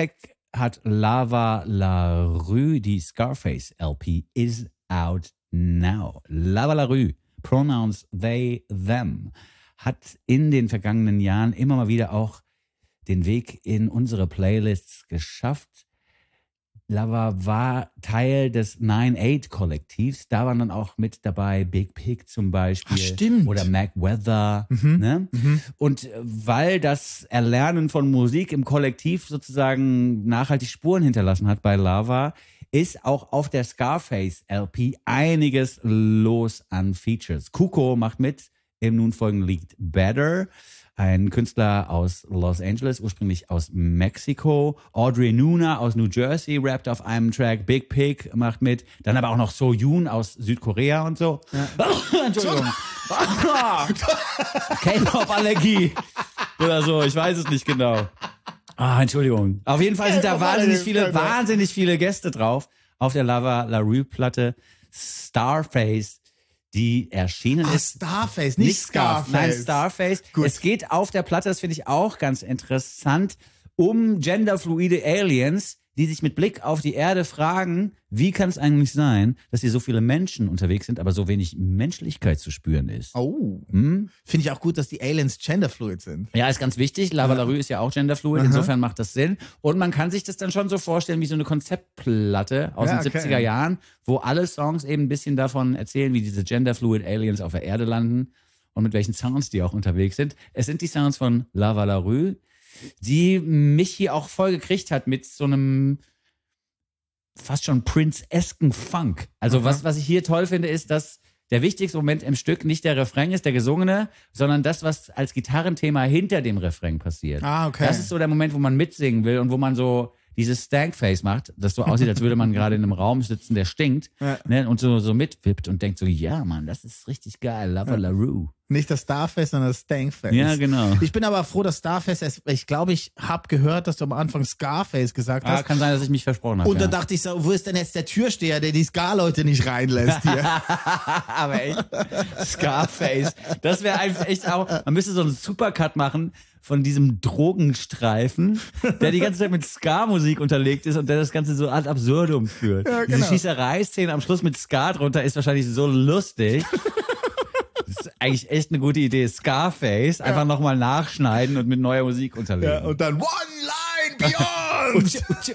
hat Lava La Rue, die Scarface LP, is out now. Lava La Rue, pronouns they, them, hat in den vergangenen Jahren immer mal wieder auch den Weg in unsere Playlists geschafft. Lava war Teil des 9-8-Kollektivs. Da waren dann auch mit dabei Big Pig zum Beispiel. Stimmt. Oder Mac Weather. Ne? Und weil das Erlernen von Musik im Kollektiv sozusagen nachhaltig Spuren hinterlassen hat bei Lava, ist auch auf der Scarface LP einiges los an Features. Kuko macht mit im nun folgenden Lied Better. Ein Künstler aus Los Angeles, ursprünglich aus Mexiko. Audrey Nuna aus New Jersey rappt auf einem Track. Big Pig macht mit. Dann aber auch noch So Yoon aus Südkorea und so. Ja. Entschuldigung. K-Pop-Allergie oder so, ich weiß es nicht genau. Entschuldigung. Auf jeden Fall sind da wahnsinnig viele Gäste drauf auf der Lava La Rue Platte. Starface, die erschienen ist. Starface, nicht Scarface. Nein, Starface. Gut. Es geht auf der Platte, das finde ich auch ganz interessant, um genderfluide Aliens, die sich mit Blick auf die Erde fragen, wie kann es eigentlich sein, dass hier so viele Menschen unterwegs sind, aber so wenig Menschlichkeit zu spüren ist. Oh. Finde ich auch gut, dass die Aliens genderfluid sind. Ja, ist ganz wichtig. Lava La Rue ist ja auch genderfluid, insofern macht das Sinn. Und man kann sich das dann schon so vorstellen wie so eine Konzeptplatte aus den 70er Jahren, wo alle Songs eben ein bisschen davon erzählen, wie diese genderfluid Aliens auf der Erde landen und mit welchen Sounds die auch unterwegs sind. Es sind die Sounds von Lava La Rue, die mich hier auch voll gekriegt hat mit so einem fast schon Prince-esken Funk. Also was ich hier toll finde, ist, dass der wichtigste Moment im Stück nicht der Refrain ist, der gesungene, sondern das, was als Gitarrenthema hinter dem Refrain passiert. Okay. Das ist so der Moment, wo man mitsingen will und wo man so dieses Stankface macht, das so aussieht, als würde man gerade in einem Raum sitzen, der stinkt, ne, und so mitwippt und denkt so, ja Mann, das ist richtig geil, Lava La Rue. Nicht das Starface, sondern das Stankface. Ja, genau. Ich bin aber froh, dass Starface, ich glaube, ich habe gehört, dass du am Anfang Scarface gesagt hast. Kann sein, dass ich mich versprochen habe. Und dann dachte ich so, wo ist denn jetzt der Türsteher, der die Scar-Leute nicht reinlässt hier? Aber echt, Scarface, das wäre einfach echt auch, man müsste so einen Supercut machen von diesem Drogenstreifen, der die ganze Zeit mit Ska-Musik unterlegt ist und der das Ganze so ad absurdum führt. Ja, genau. Diese Schießerei-Szene am Schluss mit Ska drunter ist wahrscheinlich so lustig. Das ist eigentlich echt eine gute Idee. Scarface einfach nochmal nachschneiden und mit neuer Musik unterlegen. Ja, und dann One Line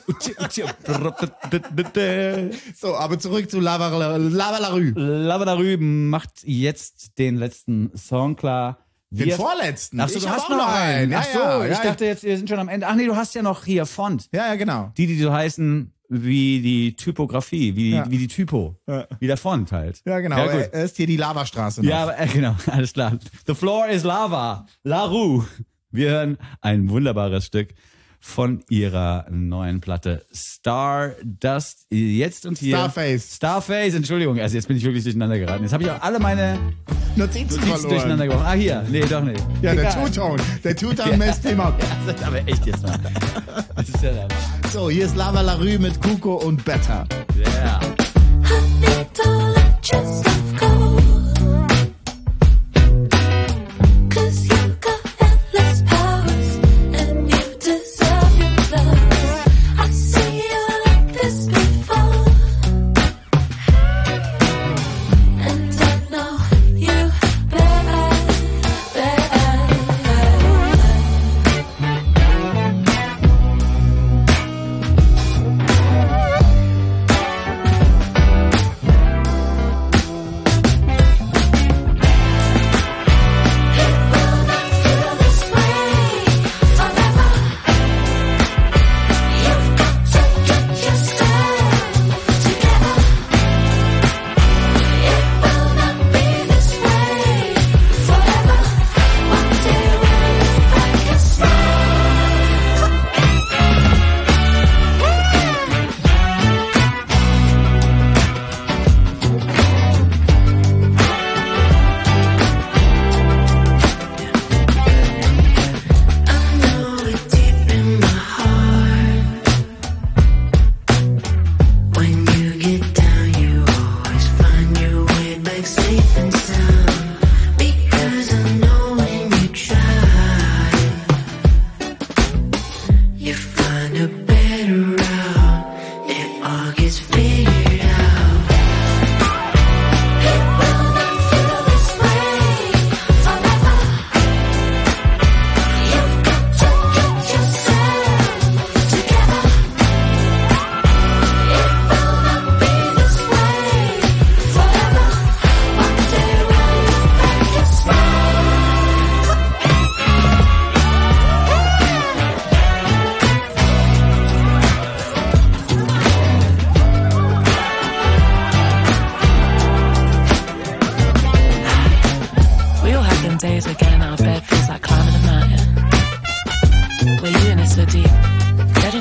Beyond! So, aber zurück zu Lava La Rue. Lava La Rue macht jetzt den letzten Song klar. Den vorletzten. Achso, du hab hast auch noch einen. Ja, Achso, ich dachte jetzt, wir sind schon am Ende. Ach nee, du hast ja noch hier Font. Ja, genau. Die so heißen wie die Typografie, wie die Typo. Ja. Wie der Font halt. Ja, genau. Ja, gut. Ist hier die Lavastraße noch. Ja, aber, genau, alles klar. The floor is lava. La Rue. Wir hören ein wunderbares Stück von ihrer neuen Platte Stardust. Jetzt und hier. Starface, Entschuldigung. Also jetzt bin ich wirklich durcheinander geraten. Jetzt habe ich auch alle meine Notizen durcheinander gebracht. Ah, hier. Nee, doch nicht. Ja, egal. Der Two-Tone messt ihm ab. Ja, das ist aber echt jetzt mal. Das ist ja dann. So, hier ist Lava La Rue mit Kuko und Better. Ja.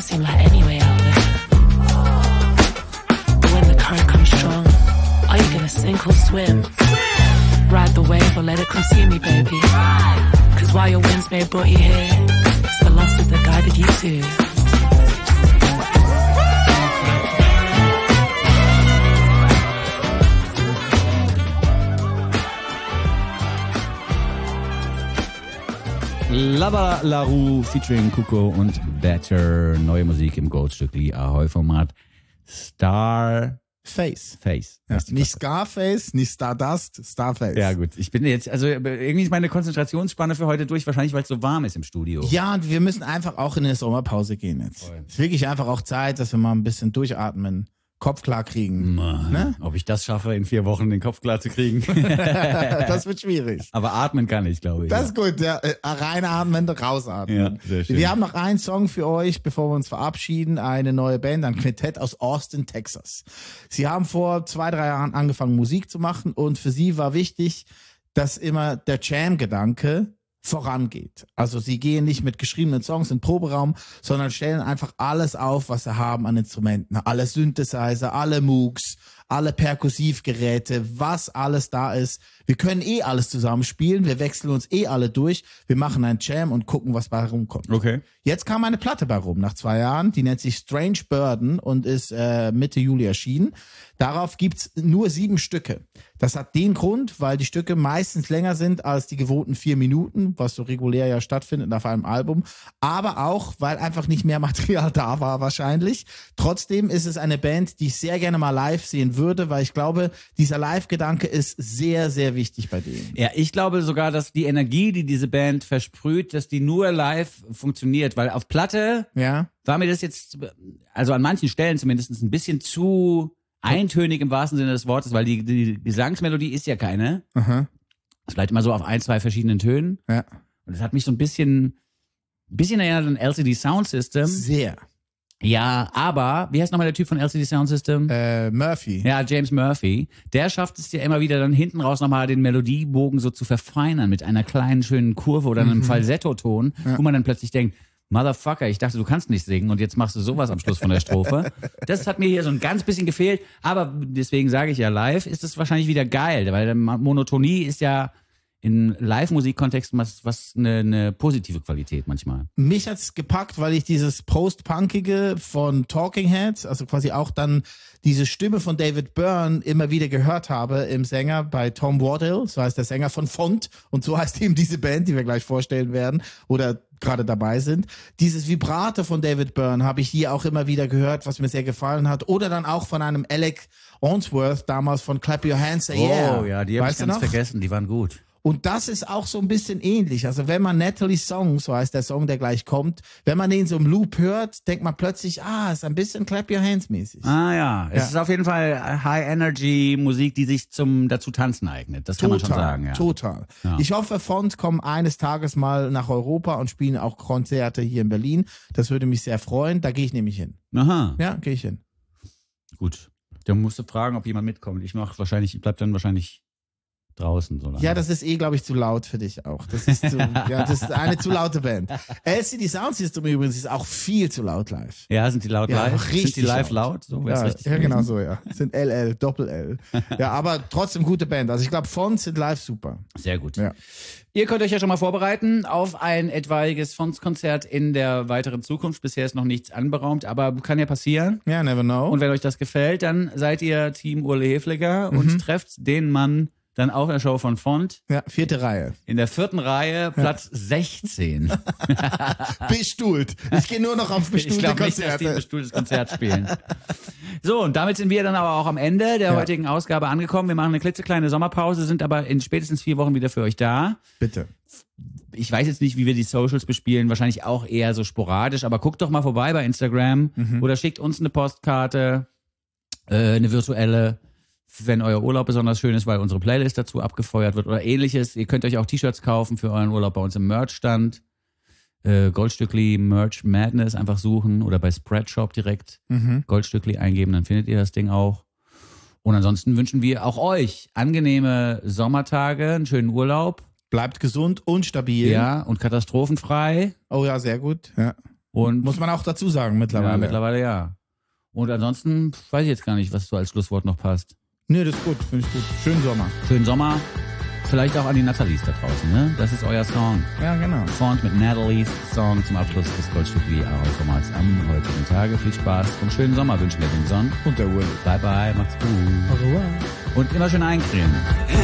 don't seem like any way out of it. But when the current comes strong, are you gonna sink or swim? Ride the wave or let it consume you, baby. Cause while your winds may have brought you here, it's the loss that guided you to. Lava Larue featuring Kuko und Better. Neue Musik im Goldstückli Ahoi-Format. Face. Ja, nicht Scarface, nicht Stardust, Starface. Ja gut, ich bin jetzt, also irgendwie ist meine Konzentrationsspanne für heute durch, wahrscheinlich weil es so warm ist im Studio. Ja, und wir müssen einfach auch in eine Sommerpause gehen jetzt. Es ist wirklich einfach auch Zeit, dass wir mal ein bisschen durchatmen, Kopf klar kriegen. Ne? Ob ich das schaffe, in 4 Wochen den Kopf klar zu kriegen? Das wird schwierig. Aber atmen kann ich, glaube ich. Das ist gut, ja. Reinatmen, rausatmen. Ja, sehr schön. Wir haben noch einen Song für euch, bevor wir uns verabschieden. Eine neue Band, ein Quintett aus Austin, Texas. Sie haben vor 2-3 Jahren angefangen, Musik zu machen und für sie war wichtig, dass immer der Jam-Gedanke vorangeht. Also sie gehen nicht mit geschriebenen Songs in den Proberaum, sondern stellen einfach alles auf, was sie haben an Instrumenten. Alle Synthesizer, alle Moogs, alle Perkussivgeräte, was alles da ist. Wir können alles zusammen spielen, wir wechseln uns alle durch, wir machen einen Jam und gucken, was bei rumkommt. Okay. Jetzt kam eine Platte bei rum, nach 2 Jahren, die nennt sich Strange Burden und ist Mitte Juli erschienen. Darauf gibt's nur 7 Stücke. Das hat den Grund, weil die Stücke meistens länger sind als die gewohnten 4 Minuten, was so regulär ja stattfindet auf einem Album, aber auch, weil einfach nicht mehr Material da war wahrscheinlich. Trotzdem ist es eine Band, die ich sehr gerne mal live sehen würde, weil ich glaube, dieser Live-Gedanke ist sehr, sehr wichtig bei denen. Ja, ich glaube sogar, dass die Energie, die diese Band versprüht, dass die nur live funktioniert, weil auf Platte war mir das jetzt, also an manchen Stellen zumindest ein bisschen zu eintönig im wahrsten Sinne des Wortes, weil die Gesangsmelodie ist ja keine. Aha. Es bleibt immer so auf 1, 2 verschiedenen Tönen. Ja. Und das hat mich so ein bisschen erinnert an LCD Sound System. Sehr. Ja, aber, wie heißt nochmal der Typ von LCD Sound System? Murphy. Ja, James Murphy. Der schafft es ja immer wieder dann hinten raus nochmal den Melodiebogen so zu verfeinern mit einer kleinen schönen Kurve oder einem Falsetto-Ton, wo man dann plötzlich denkt, Motherfucker, ich dachte, du kannst nicht singen und jetzt machst du sowas am Schluss von der Strophe. Das hat mir hier so ein ganz bisschen gefehlt, aber deswegen sage ich ja, live ist es wahrscheinlich wieder geil, weil Monotonie ist ja in Live-Musik-Kontexten was eine positive Qualität manchmal. Mich hat's gepackt, weil ich dieses Post-Punkige von Talking Heads, also quasi auch dann diese Stimme von David Byrne immer wieder gehört habe im Sänger bei Tom Wardell, so heißt der Sänger von Font und so heißt eben diese Band, die wir gleich vorstellen werden oder gerade dabei sind. Dieses Vibrato von David Byrne habe ich hier auch immer wieder gehört, was mir sehr gefallen hat. Oder dann auch von einem Alec Onsworth, damals von Clap Your Hands, Say Yeah. Oh ja, die habe ich ganz vergessen, die waren gut. Und das ist auch so ein bisschen ähnlich. Also wenn man Natalie's Song, so heißt der Song, der gleich kommt, wenn man den so im Loop hört, denkt man plötzlich, ist ein bisschen Clap Your Hands mäßig. Ah ja, es ist auf jeden Fall High-Energy-Musik, die sich dazu tanzen eignet. Das kann man schon sagen. Ja. Total. Ja. Ich hoffe, Font kommen eines Tages mal nach Europa und spielen auch Konzerte hier in Berlin. Das würde mich sehr freuen. Da gehe ich nämlich hin. Aha. Ja, gehe ich hin. Gut. Dann musst du fragen, ob jemand mitkommt. Ich bleib dann wahrscheinlich draußen so lange. Ja, das ist glaube ich, zu laut für dich auch. Das ist das ist eine zu laute Band. LCD Sound System übrigens ist auch viel zu laut live. Ja, sind die laut live? Richtig sind die live laut? So, ja, genau so, ja. Sind LL, Doppel-L. Ja, aber trotzdem gute Band. Also ich glaube, Fonts sind live super. Sehr gut. Ja. Ihr könnt euch ja schon mal vorbereiten auf ein etwaiges Fonts-Konzert in der weiteren Zukunft. Bisher ist noch nichts anberaumt, aber kann ja passieren. Ja, never know. Und wenn euch das gefällt, dann seid ihr Team Urle Hefliger und trefft den Mann dann auch in der Show von Font. Ja, 4. Reihe. In der 4. Reihe, Platz 16. Bestuhlt. Ich gehe nur noch auf bestuhlte Konzerte. Ein bestuhltes Konzert spielen. So, und damit sind wir dann aber auch am Ende der heutigen Ausgabe angekommen. Wir machen eine klitzekleine Sommerpause, sind aber in spätestens 4 Wochen wieder für euch da. Bitte. Ich weiß jetzt nicht, wie wir die Socials bespielen, wahrscheinlich auch eher so sporadisch, aber guckt doch mal vorbei bei Instagram oder schickt uns eine Postkarte, eine virtuelle, wenn euer Urlaub besonders schön ist, weil unsere Playlist dazu abgefeuert wird oder ähnliches. Ihr könnt euch auch T-Shirts kaufen für euren Urlaub bei uns im Merch-Stand. Goldstückli Merch Madness einfach suchen oder bei Spreadshop direkt Goldstückli eingeben, dann findet ihr das Ding auch. Und ansonsten wünschen wir auch euch angenehme Sommertage, einen schönen Urlaub. Bleibt gesund und stabil. Ja, und katastrophenfrei. Oh ja, sehr gut. Ja. Und Muss man auch dazu sagen mittlerweile. ja, mittlerweile ja. Und ansonsten weiß ich jetzt gar nicht, was so als Schlusswort noch passt. Nee, das ist gut, finde ich gut. Schönen Sommer. Schönen Sommer. Vielleicht auch an die Nathalies da draußen, ne? Das ist euer Song. Ja, genau. Font mit Nathalies Song zum Abschluss des Goldstückli-Formats am heutigen Tage. Viel Spaß und schönen Sommer wünschen wir dem Son. Und der Will. Bye bye, macht's gut. Au revoir. Und immer schön eincremen.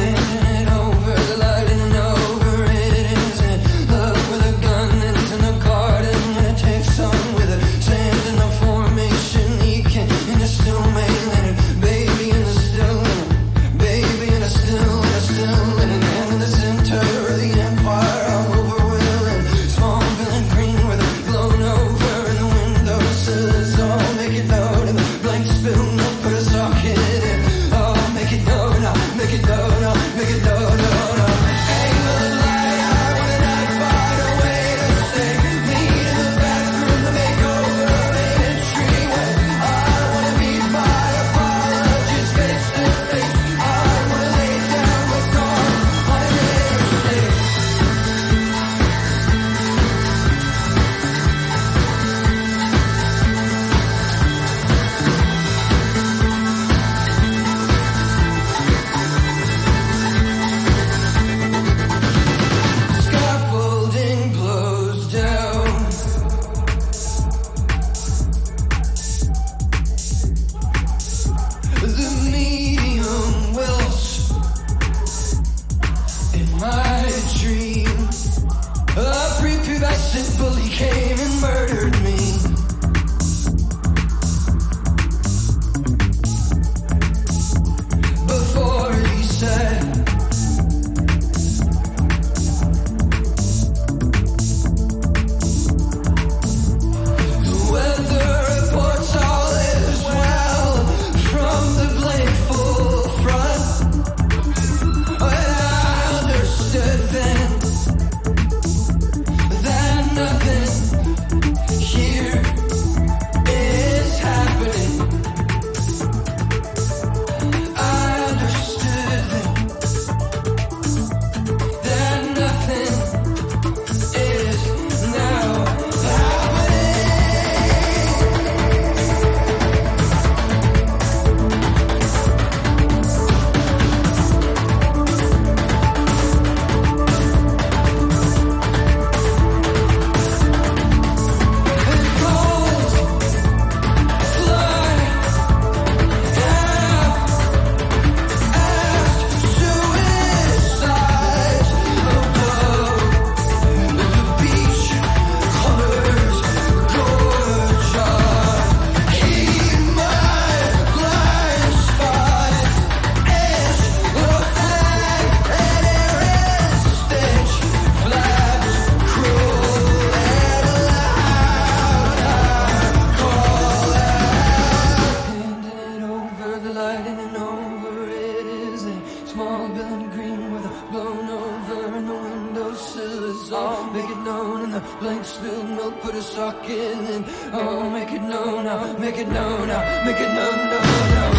blank spilled milk, put a sock in, and oh, make it known now, make it known now, make it known, no, no.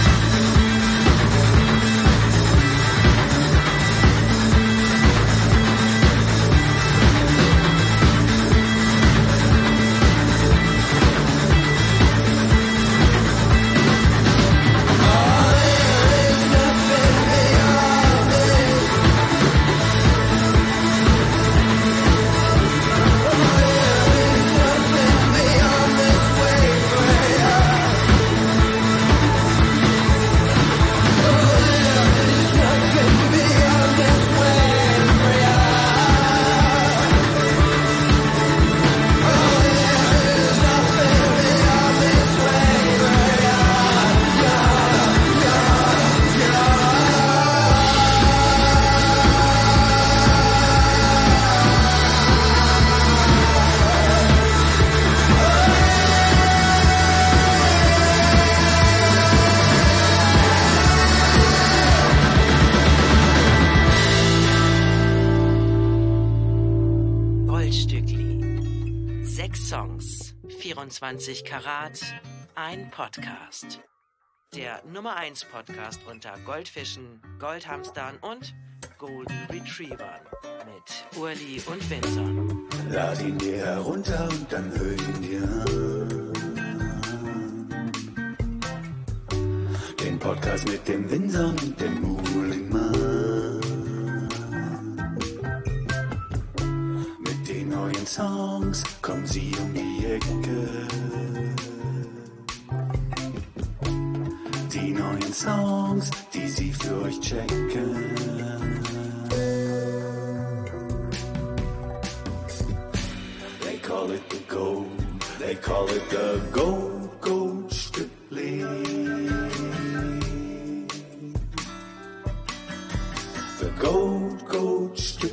Goldstückli. 6 Songs, 24 Karat, ein Podcast. Der Nummer 1 Podcast unter Goldfischen, Goldhamstern und Golden Retrievern. mit Urli und Vinson. Lad ihn dir herunter und dann hör ihn dir an. Den Podcast mit dem Vinson und dem Muhlingmann. Mit den neuen Songs kommen sie um die Ecke. Die neuen Songs, die sie für euch checken. They call it the Gold, they call it the Gold Stückli. The Gold Stückli.